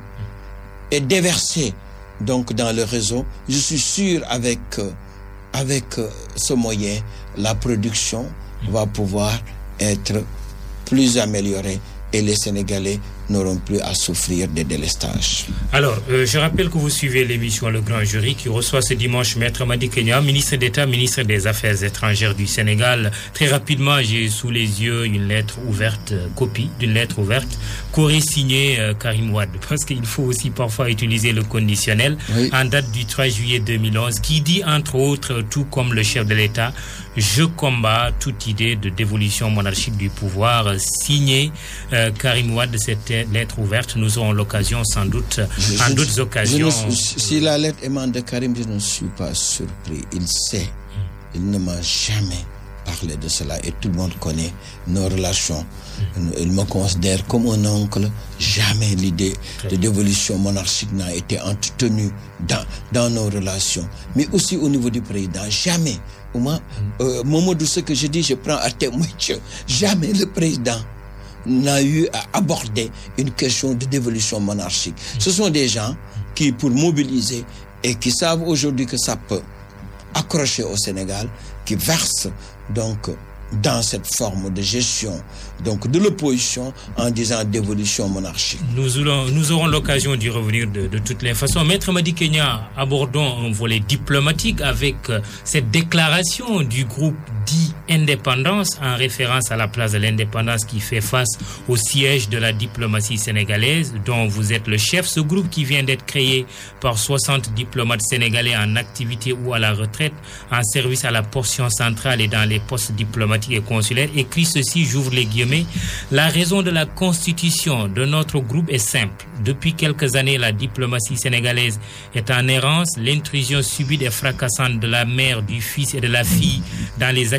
et déversés donc, dans le réseau. Je suis sûr avec, euh, avec euh, ce moyen, la production va pouvoir être plus améliorée et les Sénégalais n'auront plus à souffrir des délestages. Alors, euh, je rappelle que vous suivez l'émission Le Grand Jury qui reçoit ce dimanche Maître Madi Kenya, ministre d'État, ministre des Affaires étrangères du Sénégal. Très rapidement, j'ai sous les yeux une lettre ouverte, euh, copie d'une lettre ouverte qu'aurait signée euh, Karim Wade, parce qu'il faut aussi parfois utiliser le conditionnel, oui. En date du trois juillet deux mille onze, qui dit entre autres, tout comme le chef de l'État, je combats toute idée de dévolution monarchique du pouvoir, signé euh, Karim Wade. Cette lettre ouverte, nous aurons l'occasion sans doute, je, en je, d'autres occasions. Ne, si la lettre émane de Karim, je ne suis pas surpris. Il sait, mm. il ne m'a jamais parlé de cela et tout le monde connaît nos relations. Mm. Il me considère comme un oncle. Jamais l'idée Très de dévolution monarchique n'a été entretenue dans, dans nos relations. Mais aussi au niveau du président, jamais. Au moins, mm. euh, Mamadou, ce que je dis, je prends à témoin. Jamais le président n'a eu à aborder une question de dévolution monarchique. Ce sont des gens qui, pour mobiliser et qui savent aujourd'hui que ça peut accrocher au Sénégal, qui versent donc dans cette forme de gestion donc de l'opposition en disant dévolution monarchique. Nous aurons, nous aurons l'occasion d'y revenir de, de toutes les façons. Maître Madi Kenya, abordons un volet diplomatique avec cette déclaration du groupe dit Indépendance en référence à la place de l'indépendance qui fait face au siège de la diplomatie sénégalaise dont vous êtes le chef. Ce groupe qui vient d'être créé par soixante diplomates sénégalais en activité ou à la retraite en service à la portion centrale et dans les postes diplomatiques et consulaires écrit ceci, j'ouvre les guillemets: la raison de la constitution de notre groupe est simple. Depuis quelques années, la diplomatie sénégalaise est en errance. L'intrusion subie et fracassante de la mère, du fils et de la fille dans les activités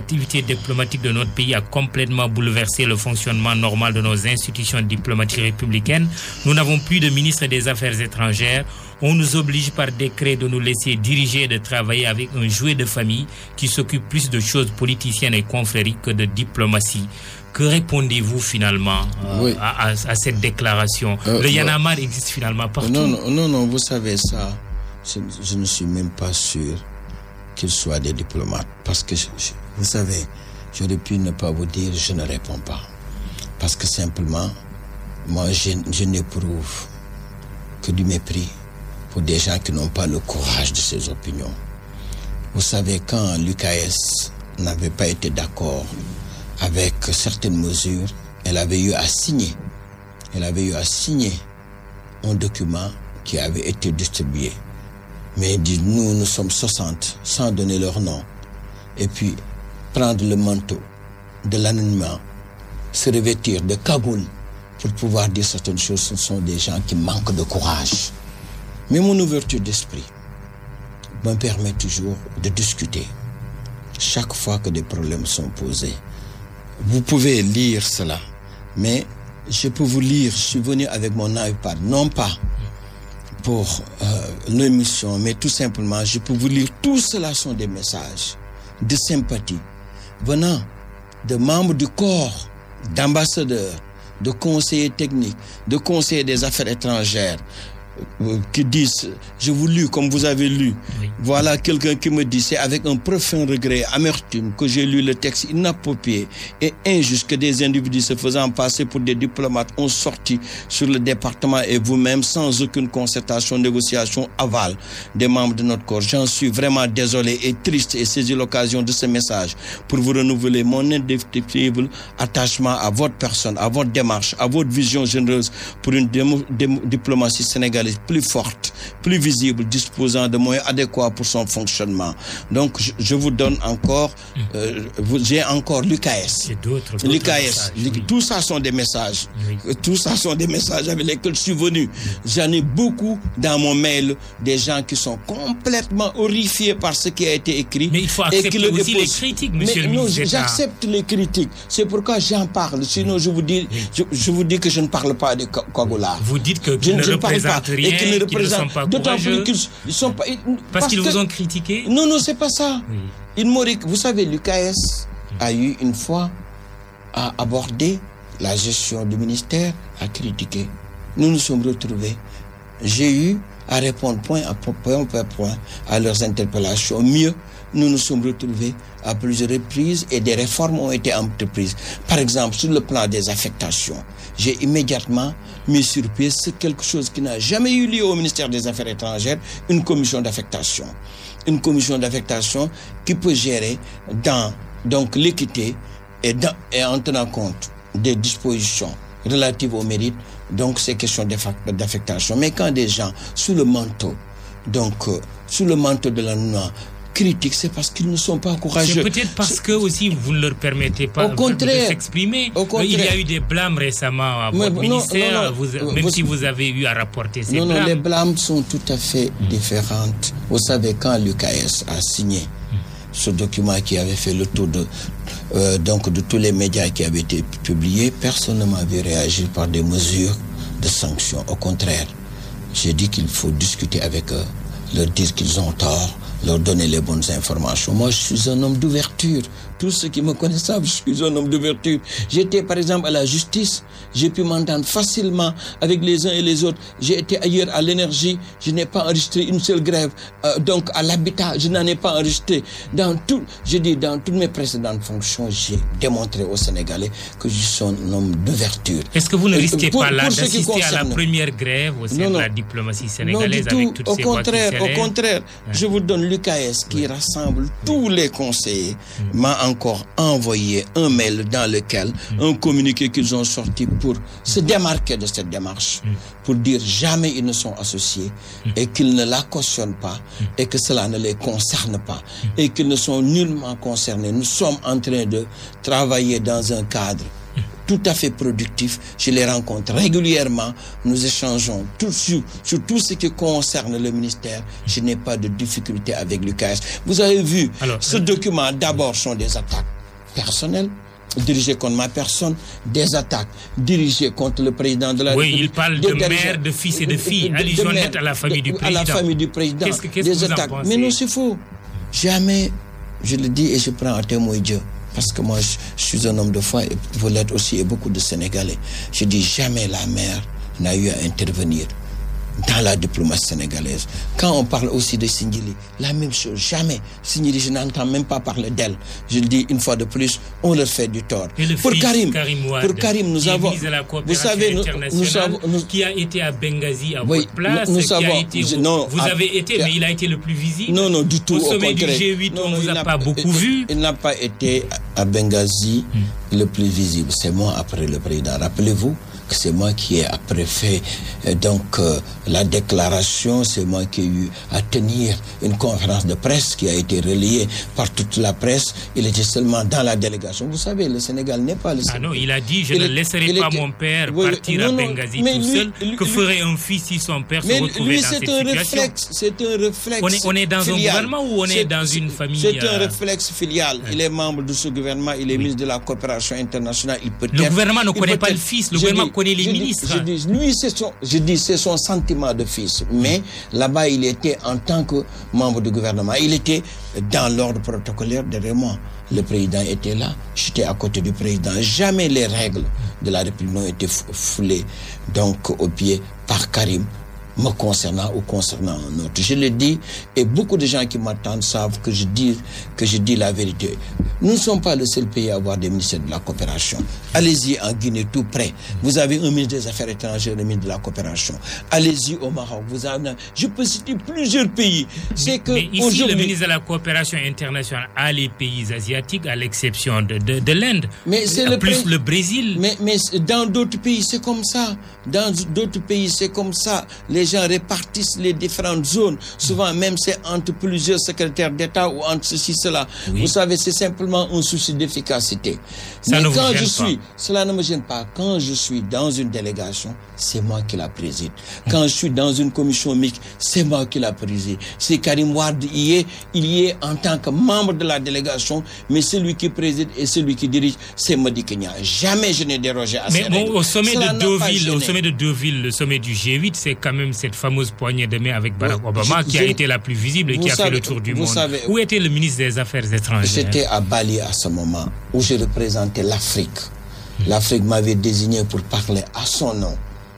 diplomatique de notre pays a complètement bouleversé le fonctionnement normal de nos institutions diplomatiques républicaines. Nous n'avons plus de ministre des Affaires étrangères. On nous oblige par décret de nous laisser diriger et de travailler avec un jouet de famille qui s'occupe plus de choses politiciennes et confrériques que de diplomatie. Que répondez-vous finalement euh, oui. à, à, à cette déclaration? euh, Le Y'en a marre existe finalement partout. Non, non, non, non, vous savez ça, je, je ne suis même pas sûr qu'ils soient des diplomates. Parce que, je, je, vous savez, j'aurais pu ne pas vous dire, je ne réponds pas. Parce que simplement, moi, je, je n'éprouve que du mépris pour des gens qui n'ont pas le courage de ces opinions. Vous savez, quand l'U K S n'avait pas été d'accord avec certaines mesures, elle avait eu à signer. Elle avait eu à signer un document qui avait été distribué. Mais dit, nous, nous sommes soixante, sans donner leur nom. Et puis, prendre le manteau de l'anonymat, se revêtir de cagoule pour pouvoir dire certaines choses, ce sont des gens qui manquent de courage. Mais mon ouverture d'esprit me permet toujours de discuter. Chaque fois que des problèmes sont posés, vous pouvez lire cela, mais je peux vous lire, je suis venu avec mon iPad, non pas pour euh, l'émission, mais tout simplement, je peux vous lire, tout cela sont des messages de sympathie venant de membres du corps, d'ambassadeurs, de conseillers techniques, de conseillers des affaires étrangères, qui disent, je vous lis comme vous avez lu. Oui. Voilà quelqu'un qui me dit, c'est avec un profond regret, amertume, que j'ai lu le texte inapproprié et injuste que des individus se faisant passer pour des diplomates ont sorti sur le département et vous-même sans aucune concertation, négociation, aval des membres de notre corps. J'en suis vraiment désolé et triste et saisi l'occasion de ce message pour vous renouveler mon indéfectible attachement à votre personne, à votre démarche, à votre vision généreuse pour une démo, démo, diplomatie sénégalaise plus forte, plus visible, disposant de moyens adéquats pour son fonctionnement. Donc, je, je vous donne encore, euh, vous, j'ai encore l'U K S. Et d'autres, d'autres L'U K S. messages, oui. Tout ça sont des messages. Oui. Tout ça sont des messages avec lesquels je suis venu. Oui. J'en ai beaucoup dans mon mail, des gens qui sont complètement horrifiés par ce qui a été écrit. Mais il faut accepter et aussi les critiques, monsieur Mais le non, ministre. J'accepte les critiques. C'est pourquoi j'en parle. Sinon, je vous dis, oui. je, je vous dis que je ne parle pas de Kogola. Vous dites que je ne représente rien, et qu'ils ne représentent pas d'autant plus qu'ils ne sont pas. Parce, parce qu'ils que... vous ont critiqué. Non, non, c'est pas ça. Oui. Ils m'ont, vous savez, l'U K S a eu une fois à aborder la gestion du ministère, à critiquer. Nous nous sommes retrouvés. J'ai eu à répondre point à point par point à leurs interpellations. Mieux, nous nous sommes retrouvés à plusieurs reprises et des réformes ont été entreprises. Par exemple, sur le plan des affectations, j'ai immédiatement mis sur pied quelque chose qui n'a jamais eu lieu au ministère des Affaires étrangères, une commission d'affectation. Une commission d'affectation qui peut gérer dans donc l'équité et, dans, et en tenant compte des dispositions relatives au mérite, donc ces questions d'affectation. Mais quand des gens, sous le manteau, donc euh, sous le manteau de la loi, critiquent, c'est parce qu'ils ne sont pas courageux. C'est peut-être parce que aussi vous ne leur permettez pas au contraire, de s'exprimer. Au contraire. Il y a eu des blâmes récemment à votre Mais, non, ministère, non, non, vous, même vous, si vous avez eu à rapporter ces non, blâmes. Non, les blâmes sont tout à fait mmh. différentes. Vous savez, quand l'U K S a signé mmh. ce document qui avait fait le tour de, euh, donc de tous les médias qui avaient été publiés, personne ne m'avait réagi par des mesures de sanctions. Au contraire, j'ai dit qu'il faut discuter avec eux, leur dire qu'ils ont tort, leur donner les bonnes informations. Moi, je suis un homme d'ouverture. Tous ceux qui me connaissent savent, je suis un homme d'ouverture. J'étais, par exemple, à la justice. J'ai pu m'entendre facilement avec les uns et les autres. J'ai été ailleurs à l'énergie. Je n'ai pas enregistré une seule grève. Euh, donc, à l'habitat, je n'en ai pas enregistré. Dans tout, je dis, dans toutes mes précédentes fonctions, j'ai démontré aux Sénégalais que je suis un homme d'ouverture. Est-ce que vous ne risquez pour, pas là pour d'assister à la première grève au sein de la diplomatie sénégalaise non, du avec tout. toutes Au ces contraire, voix qui au contraire, ouais. je vous donne l'U K S qui oui. rassemble tous les conseillers mmh. m'a encore envoyé un mail dans lequel mmh. un communiqué qu'ils ont sorti pour se démarquer de cette démarche, mmh. pour dire jamais ils ne sont associés mmh. et qu'ils ne la cautionnent pas mmh. et que cela ne les concerne pas mmh. et qu'ils ne sont nullement concernés. Nous sommes en train de travailler dans un cadre tout à fait productif. Je les rencontre régulièrement. Nous échangeons tout sur, sur tout ce qui concerne le ministère. Je n'ai pas de difficulté avec l'U K S. Vous avez vu, Alors, ce euh... document, d'abord, sont des attaques personnelles, dirigées contre ma personne, des attaques dirigées contre le président de la oui, République. Oui, il parle de mère, de fils et de filles. Allusion nette à la famille du président. À la famille du président. Qu'est-ce que, qu'est-ce des que vous attaques. en pensez? Mais non, c'est faux. Jamais, je le dis et je prends à témoin Dieu. Parce que moi, je, je suis un homme de foi, et vous l'êtes aussi, et beaucoup de Sénégalais. Je dis jamais la mère n'a eu à intervenir dans la diplomatie sénégalaise. Quand on parle aussi de Sindiély, la même chose, jamais. Sindiély, je n'entends même pas parler d'elle. Je le dis une fois de plus, on leur fait du tort. Et le pour fils Karim, Karim Wade, pour Karim, nous avons, la vous savez, nous, nous savons, nous, qui a été à Benghazi à oui, votre place, nous, nous qui savons, a été, je, vous, non, vous à, avez été, à, mais il a été le plus visible. Non, non, du tout. Au sommet au du G huit, non, on ne vous a pas beaucoup il, vu. Il n'a pas été à Benghazi hmm. le plus visible. C'est moi après le président. Rappelez-vous que c'est moi qui ai après fait euh, donc euh, la déclaration, c'est moi qui ai eu à tenir une conférence de presse qui a été relayée par toute la presse. Il était seulement dans la délégation. Vous savez, le Sénégal n'est pas le Sénégal. Ah non, il a dit, je il ne est, laisserai pas était, mon père oui, partir non, à Benghazi non, tout lui, seul. Lui, que ferait un fils si son père se retrouvait lui, dans cette un situation? Réflexe, c'est un réflexe on est, on est dans filial. un gouvernement ou on est, est dans une famille? C'est euh... un réflexe filial. Il est membre de ce gouvernement, il est oui. ministre de la coopération internationale. Il peut le gouvernement ne connaît pas le fils, le gouvernement connaît les ministres. Je dis, lui, c'est son, je dis, c'est son sentiment de fils. Mais là-bas, il était en tant que membre du gouvernement. Il était dans l'ordre protocolaire derrière moi. Le président était là, j'étais à côté du président. Jamais les règles de la République n'ont été foulées donc au pied par Karim, me concernant ou concernant un autre. Je le dis, et beaucoup de gens qui m'entendent savent que je dis, que je dis la vérité. Nous ne sommes pas le seul pays à avoir des ministères de la coopération. Allez-y en Guinée, tout près. Vous avez un ministre des Affaires étrangères, le ministre de la coopération. Allez-y au Maroc. Vous avez, je peux citer plusieurs pays. C'est que mais ici, le ministre de la coopération internationale a les pays asiatiques, à l'exception de, de, de l'Inde. Mais c'est le plus pré... le Brésil. Mais, mais dans d'autres pays, c'est comme ça. Dans d'autres pays, c'est comme ça. Les gens répartissent les différentes zones. Souvent, même, c'est entre plusieurs secrétaires d'État ou entre ceci, cela. Oui. Vous savez, c'est simplement un souci d'efficacité. Ça mais ne quand vous je gêne suis, pas. Cela ne me gêne pas. Quand je suis dans une délégation, c'est moi qui la préside. Quand je suis dans une commission mixte, c'est moi qui la préside. C'est Karim Wade y est, il y est en tant que membre de la délégation, mais celui qui préside et celui qui dirige, c'est Madi Kenya. Jamais je n'ai dérogé à mais ces bon, règles. au sommet Cela de Deauville, au sommet de Deauville, le sommet du G huit, c'est quand même cette fameuse poignée de main avec Barack Obama je, qui je, a été la plus visible et qui a savez, fait le tour du monde. Savez, où était le ministre des Affaires étrangères? J'étais à Bali à ce moment où je représentais l'Afrique. L'Afrique m'avait désigné pour parler à son nom.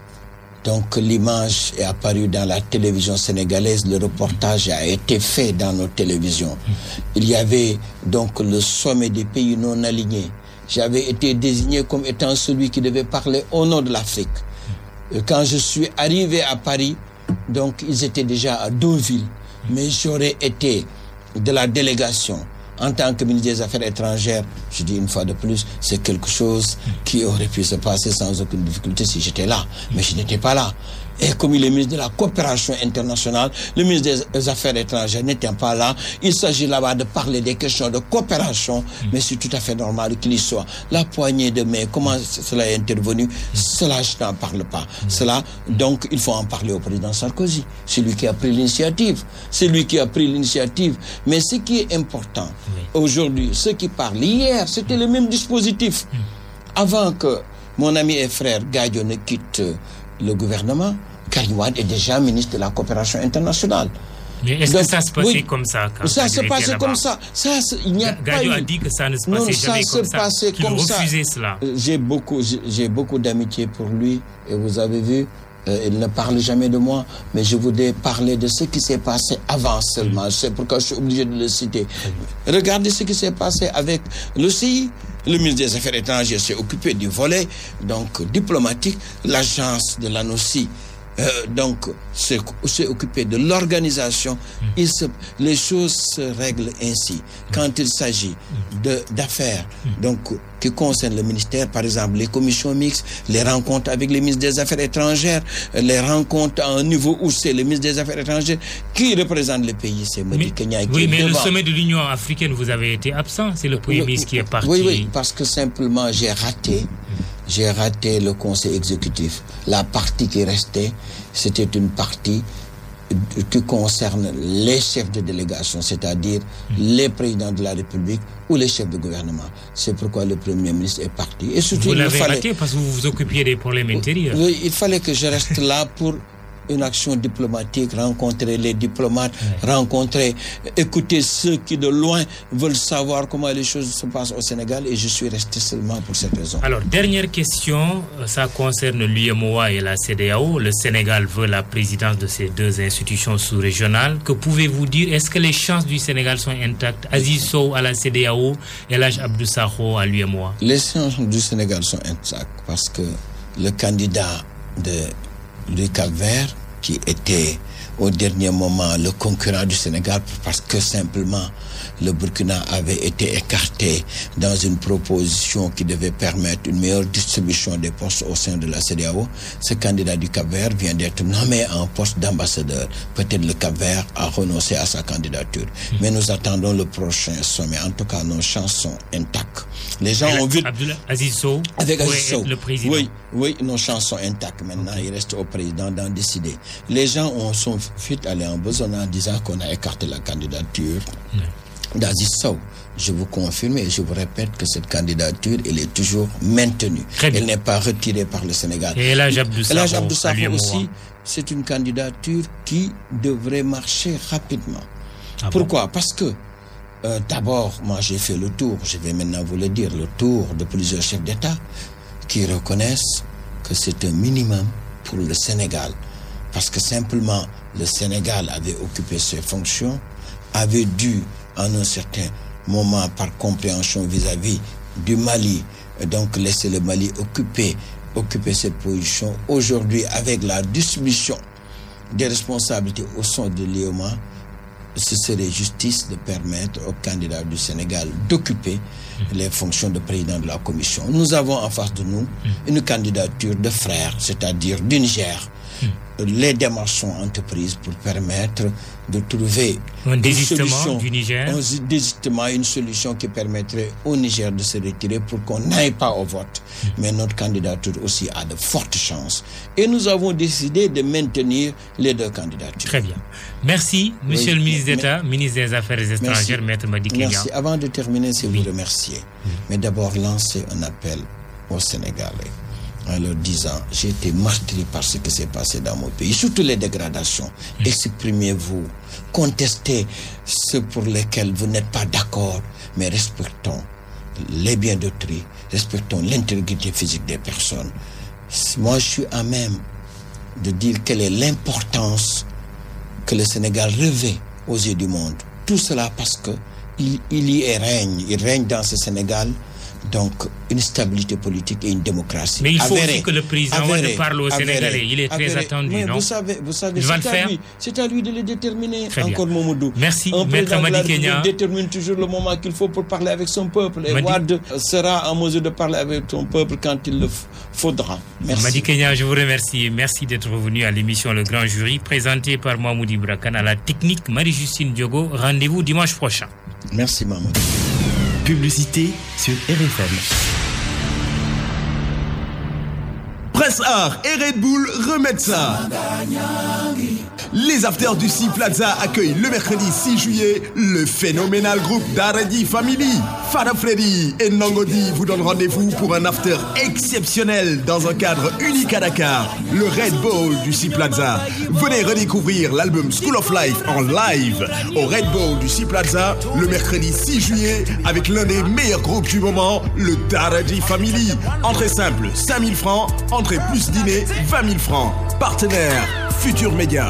Donc l'image est apparue dans la télévision sénégalaise, le reportage a été fait dans nos télévisions. Il y avait donc le sommet des pays non alignés. J'avais été désigné comme étant celui qui devait parler au nom de l'Afrique. Quand je suis arrivé à Paris, donc ils étaient déjà à Deauville, mais j'aurais été de la délégation. En tant que ministre des Affaires étrangères, je dis une fois de plus, c'est quelque chose qui aurait pu se passer sans aucune difficulté si j'étais là. Mais je n'étais pas là. Et comme il est ministre de la coopération internationale, le ministre des Affaires étrangères n'était pas là. Il s'agit là-bas de parler des questions de coopération, mais c'est tout à fait normal qu'il y soit. La poignée de main, comment cela est intervenu, cela je n'en parle pas. Cela, donc, il faut en parler au président Sarkozy. C'est lui qui a pris l'initiative. C'est lui qui a pris l'initiative. Mais ce qui est important, aujourd'hui, ceux qui parlent, hier, c'était le même dispositif. Avant que mon ami et frère Gadio ne quitte le gouvernement, Karim Wade est déjà ministre de la coopération internationale. Mais est-ce Donc, que ça se passait oui, comme ça quand Ça se passait comme ça. ça il n'y a Gadio pas a eu... dit que ça ne se passait non, jamais ça comme se ça, passait qu'il comme refusait ça. cela. J'ai beaucoup, j'ai beaucoup d'amitié pour lui, et vous avez vu, euh, il ne parle jamais de moi, mais je voudrais parler de ce qui s'est passé avant seulement. C'est pourquoi je suis obligé de le citer. Regardez ce qui s'est passé avec l'O C I. Le ministre des Affaires étrangères s'est occupé du volet donc diplomatique. L'agence de l'ANOCI euh, donc s'est, s'est occupé de l'organisation. Il se, les choses se règlent ainsi. Quand il s'agit de, d'affaires donc qui concernent le ministère, par exemple les commissions mixtes, les rencontres avec les ministres des Affaires étrangères, les rencontres à un niveau où c'est le ministre des Affaires étrangères qui représente le pays, c'est Madi Kenya qui oui, est mais devant. Le sommet de l'Union africaine, vous avez été absent, c'est le Premier ministre qui est parti. Oui, oui, parce que simplement j'ai raté, j'ai raté le conseil exécutif. La partie qui restait, c'était une partie qui concerne les chefs de délégation, c'est-à-dire mmh. les présidents de la République ou les chefs de gouvernement. C'est pourquoi le Premier ministre est parti. Et surtout, vous l'avez fallait... raté parce que vous vous occupiez des problèmes intérieurs. Oui, il fallait que je reste là pour une action diplomatique, rencontrer les diplomates, ouais. rencontrer, écouter ceux qui de loin veulent savoir comment les choses se passent au Sénégal, et je suis resté seulement pour cette raison. Alors, dernière question, ça concerne l'U E M O A et la C E D E A O. Le Sénégal veut la présidence de ces deux institutions sous-régionales. Que pouvez-vous dire? Est-ce que les chances du Sénégal sont intactes? Aziz Sow à la C E D E A O et Elhadji Abdou Sakho à l'U E M O A. Les chances du Sénégal sont intactes parce que le candidat de du Cap-Vert, qui était au dernier moment le concurrent du Sénégal, parce que simplement le Burkina avait été écarté dans une proposition qui devait permettre une meilleure distribution des postes au sein de la C E D E A O. Ce candidat du Cap-Vert vient d'être nommé en poste d'ambassadeur. Peut-être le Cap-Vert a renoncé à sa candidature. Mmh. Mais nous attendons le prochain sommet. En tout cas, nos chances sont intactes. Les gens avec ont vu... Abdoulaye Aziz Sow, avec Aziz Sow, le président. Oui, oui, nos chances sont intactes. Maintenant, okay. il reste au président d'en décider. Les gens ont, sont vite allés en besoin en disant qu'on a écarté la candidature mmh. d'Aziz Sow. Je vous confirme et je vous répète que cette candidature, elle est toujours maintenue. Elle n'est pas retirée par le Sénégal. Et Elhadji Abdou Sakho aussi, c'est une candidature qui devrait marcher rapidement. Ah Pourquoi bon? Parce que Euh, d'abord, moi j'ai fait le tour, je vais maintenant vous le dire, le tour de plusieurs chefs d'État qui reconnaissent que c'est un minimum pour le Sénégal. Parce que simplement, le Sénégal avait occupé ses fonctions, avait dû, en un certain moment, par compréhension vis-à-vis du Mali, donc laisser le Mali occuper, occuper cette position. Aujourd'hui, avec la distribution des responsabilités au sein de l'U E M O A, ce serait justice de permettre aux candidats du Sénégal d'occuper mmh. les fonctions de président de la commission. Nous avons en face de nous mmh. une candidature de frères, c'est-à-dire du Niger. Mmh. Les démarches sont entreprises pour permettre de trouver un une solution, du Niger. un désistement, une solution qui permettrait au Niger de se retirer pour qu'on n'aille pas au vote. Mmh. Mais notre candidature aussi a de fortes chances. Et nous avons décidé de maintenir les deux candidatures. Très bien. Merci, Monsieur oui, le ministre d'État, mais, ministre des Affaires étrangères, Maître Madi Kenya. Merci. Avant de terminer, c'est oui. vous remercier. Oui. Mais d'abord, lancer un appel aux Sénégalais en leur disant, j'ai été meurtri par ce qui s'est passé dans mon pays, surtout les dégradations. Mmh. Exprimez-vous, contestez ce pour lesquels vous n'êtes pas d'accord, mais respectons les biens d'autrui, respectons l'intégrité physique des personnes. Moi, je suis à même de dire quelle est l'importance que le Sénégal revêt aux yeux du monde. Tout cela parce que il, il y règne, il règne dans ce Sénégal donc une stabilité politique et une démocratie. Mais il faut avéré, aussi que le président avéré, parle aux avéré, Sénégalais. Il est très avéré. attendu, mais non? Vous savez, vous savez, il va le faire. Lui, c'est à lui de le déterminer. Très Encore bien. Mamadou. Merci, un Maître Madi Kenya. Il détermine toujours le moment qu'il faut pour parler avec son peuple. Et Wade sera en mesure de parler avec son peuple quand il le faudra. Merci. Madi Kenya, je vous remercie. Merci d'être venu à l'émission Le Grand Jury, présentée par Mahmoudi Brakan à la technique Marie-Justine Diogo. Rendez-vous dimanche prochain. Merci, Mamadou. Publicité sur R F M. Presse Art et Red Bull remettent ça. Les afters du Sea Plaza accueillent le mercredi six juillet le phénoménal groupe Daredi Family. Fada Freddy et Nangodi vous donnent rendez-vous pour un after exceptionnel dans un cadre unique à Dakar, le Red Bull du Sea Plaza. Venez redécouvrir l'album School of Life en live au Red Bull du Sea Plaza le mercredi six juillet avec l'un des meilleurs groupes du moment, le Daredi Family. Entrée simple, cinq mille francs. Entrée plus dîner, vingt mille francs. Partenaire, Futur Média.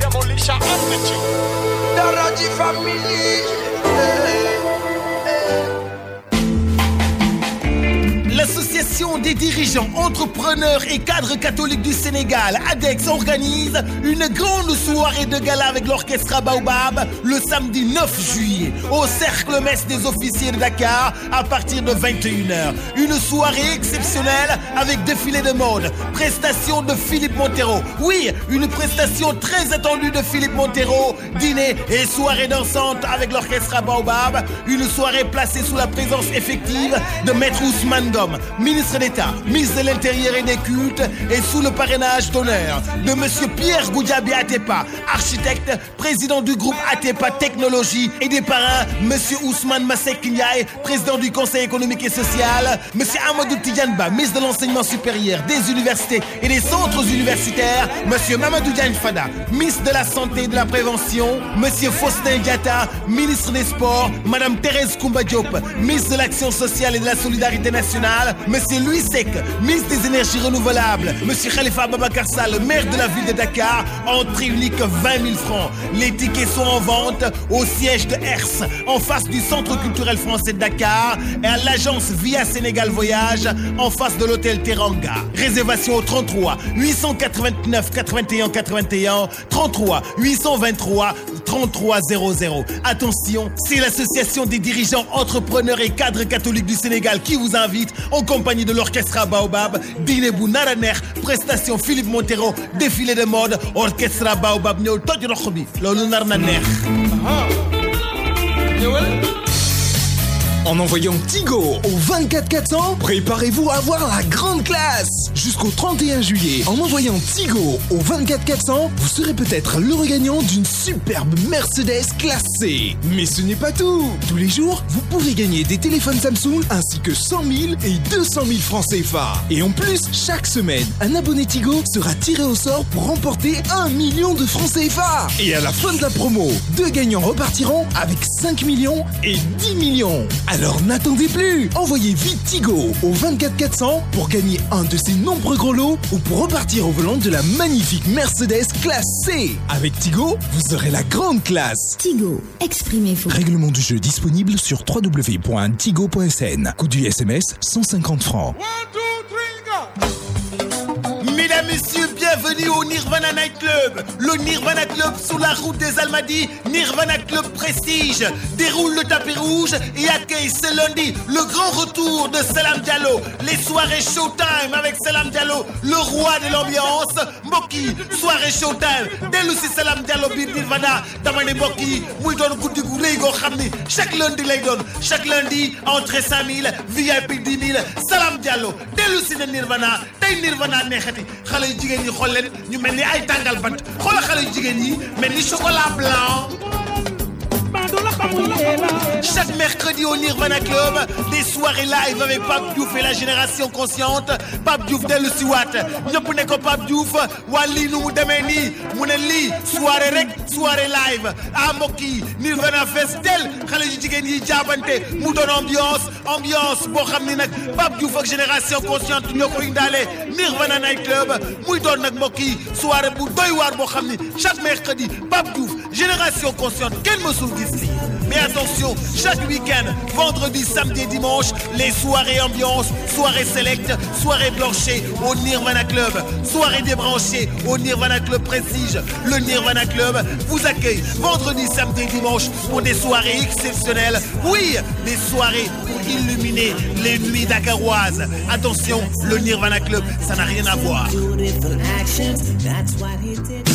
L'Association des dirigeants, entrepreneurs et cadres catholiques du Sénégal, A D E X, organise une grande soirée de gala avec l'orchestre Baobab le samedi neuf juillet au Cercle Mess des officiers de Dakar à partir de vingt et une heures. Une soirée exceptionnelle avec défilé de mode, prestation de Philippe Montero. Oui, une prestation très attendue de Philippe Montero, dîner et soirée dansante avec l'orchestre Baobab. Une soirée placée sous la présence effective de Maître Ousmane Gom, ministre ministre d'État, ministre de l'Intérieur et des Cultes, et sous le parrainage d'honneur de Monsieur Pierre Goudiaby Atepa, architecte, président du groupe Atepa Technologie, et des parrains Monsieur Ousmane Masseck Ndiaye, président du Conseil économique et social, Monsieur Amadou Tidiane Ba, ministre de l'Enseignement supérieur, des universités et des centres universitaires, Monsieur Mamadou Diagne Fada, ministre de la Santé et de la Prévention, Monsieur Faustin Diatta, ministre des Sports, Madame Thérèse Koumba Diop, ministre de l'Action sociale et de la Solidarité nationale, Monsieur Louis Seck, ministre des Énergies renouvelables, Monsieur Khalifa Ababacar Sall, maire de la ville de Dakar, entrée unique vingt mille francs. Les tickets sont en vente au siège de Hers, en face du Centre culturel français de Dakar, et à l'agence Via Sénégal Voyage, en face de l'hôtel Teranga. Réservation au trente-trois huit cent quatre-vingt-neuf quatre-vingt-un quatre-vingt-un, trente-trois huit cent vingt-trois trente-trois zéro zéro. Attention, c'est l'association des dirigeants, entrepreneurs et cadres catholiques du Sénégal qui vous invite en compagnie de l'Orchestra Baobab, dîner bu nar a neex, prestation Philippe Montero, défilé de mode, Orchestra Baobab ñëw toj rox bi loolu nar na neex. En envoyant Tigo au vingt-quatre quatre cents, préparez-vous à avoir la grande classe. Jusqu'au trente et un juillet, en envoyant Tigo au vingt-quatre quatre cents, vous serez peut-être le gagnant d'une superbe Mercedes classe C. Mais ce n'est pas tout. Tous les jours, vous pouvez gagner des téléphones Samsung ainsi que cent mille et deux cent mille francs C F A. Et en plus, chaque semaine, un abonné Tigo sera tiré au sort pour remporter un million de francs C F A. Et à la fin de la promo, deux gagnants repartiront avec cinq millions et dix millions. Alors n'attendez plus, envoyez vite Tigo au vingt-quatre quatre cents pour gagner un de ces nombreux gros lots ou pour repartir au volant de la magnifique Mercedes classe C. Avec Tigo, vous aurez la grande classe. Tigo, exprimez-vous. Règlement du jeu disponible sur w w w point tigo point s n. Coût du S M S, cent cinquante francs. Mesdames, Messieurs, bienvenue au Nirvana Night Club. Le Nirvana Club sous la route des Almadies, Nirvana Club Prestige, déroule le tapis rouge et accueille ce lundi le grand retour de Salam Diallo. Les soirées Showtime avec Salam Diallo, le roi de l'ambiance. Mbokki, soirée Showtime. dellu si Salam Diallo biir Nirvana dama ne mbokki muy doon guddi gu rëy goo xam ni chaque lundi lay doon. Chaque lundi, entrée cinq mille, V I P dix mille. Salam Diallo dellu si na Nirvana tey Nirvana neexati. xale yu jigéen ñi xool leen ñu mel ni ay tàngal bant xoola xale yu jigéen ñi mel ni chocolat blanc. Chaque mercredi au Nirvana Club, des soirées live avec Pape Diouf et la génération consciente. Pape Diouf dellu si waat ñëpp ne ko Pape Diouf waa lii nu mu demee nii mu ne lii soirée rek soirée live ah mbokk yi Nirvana fees del xale yu jigéen yi jaabante mu doon ambiance ambiance boo xam ni nag Pape Diouf ak génération consciente ñoo ko indaale Nirvana Night Club muy doon nag mbokk yi soirée bu doy waar boo xam ni chaque mercredi Pape Diouf génération consciente kenn mësul gis lii. Mais attention, chaque week-end, vendredi, samedi et dimanche, les soirées ambiance, soirées select, soirées blanchées au Nirvana Club, soirées débranchées au Nirvana Club Prestige. Le Nirvana Club vous accueille vendredi, samedi et dimanche pour des soirées exceptionnelles. Oui, des soirées pour illuminer les nuits dakaroises. Attention, le Nirvana Club, ça n'a rien à voir.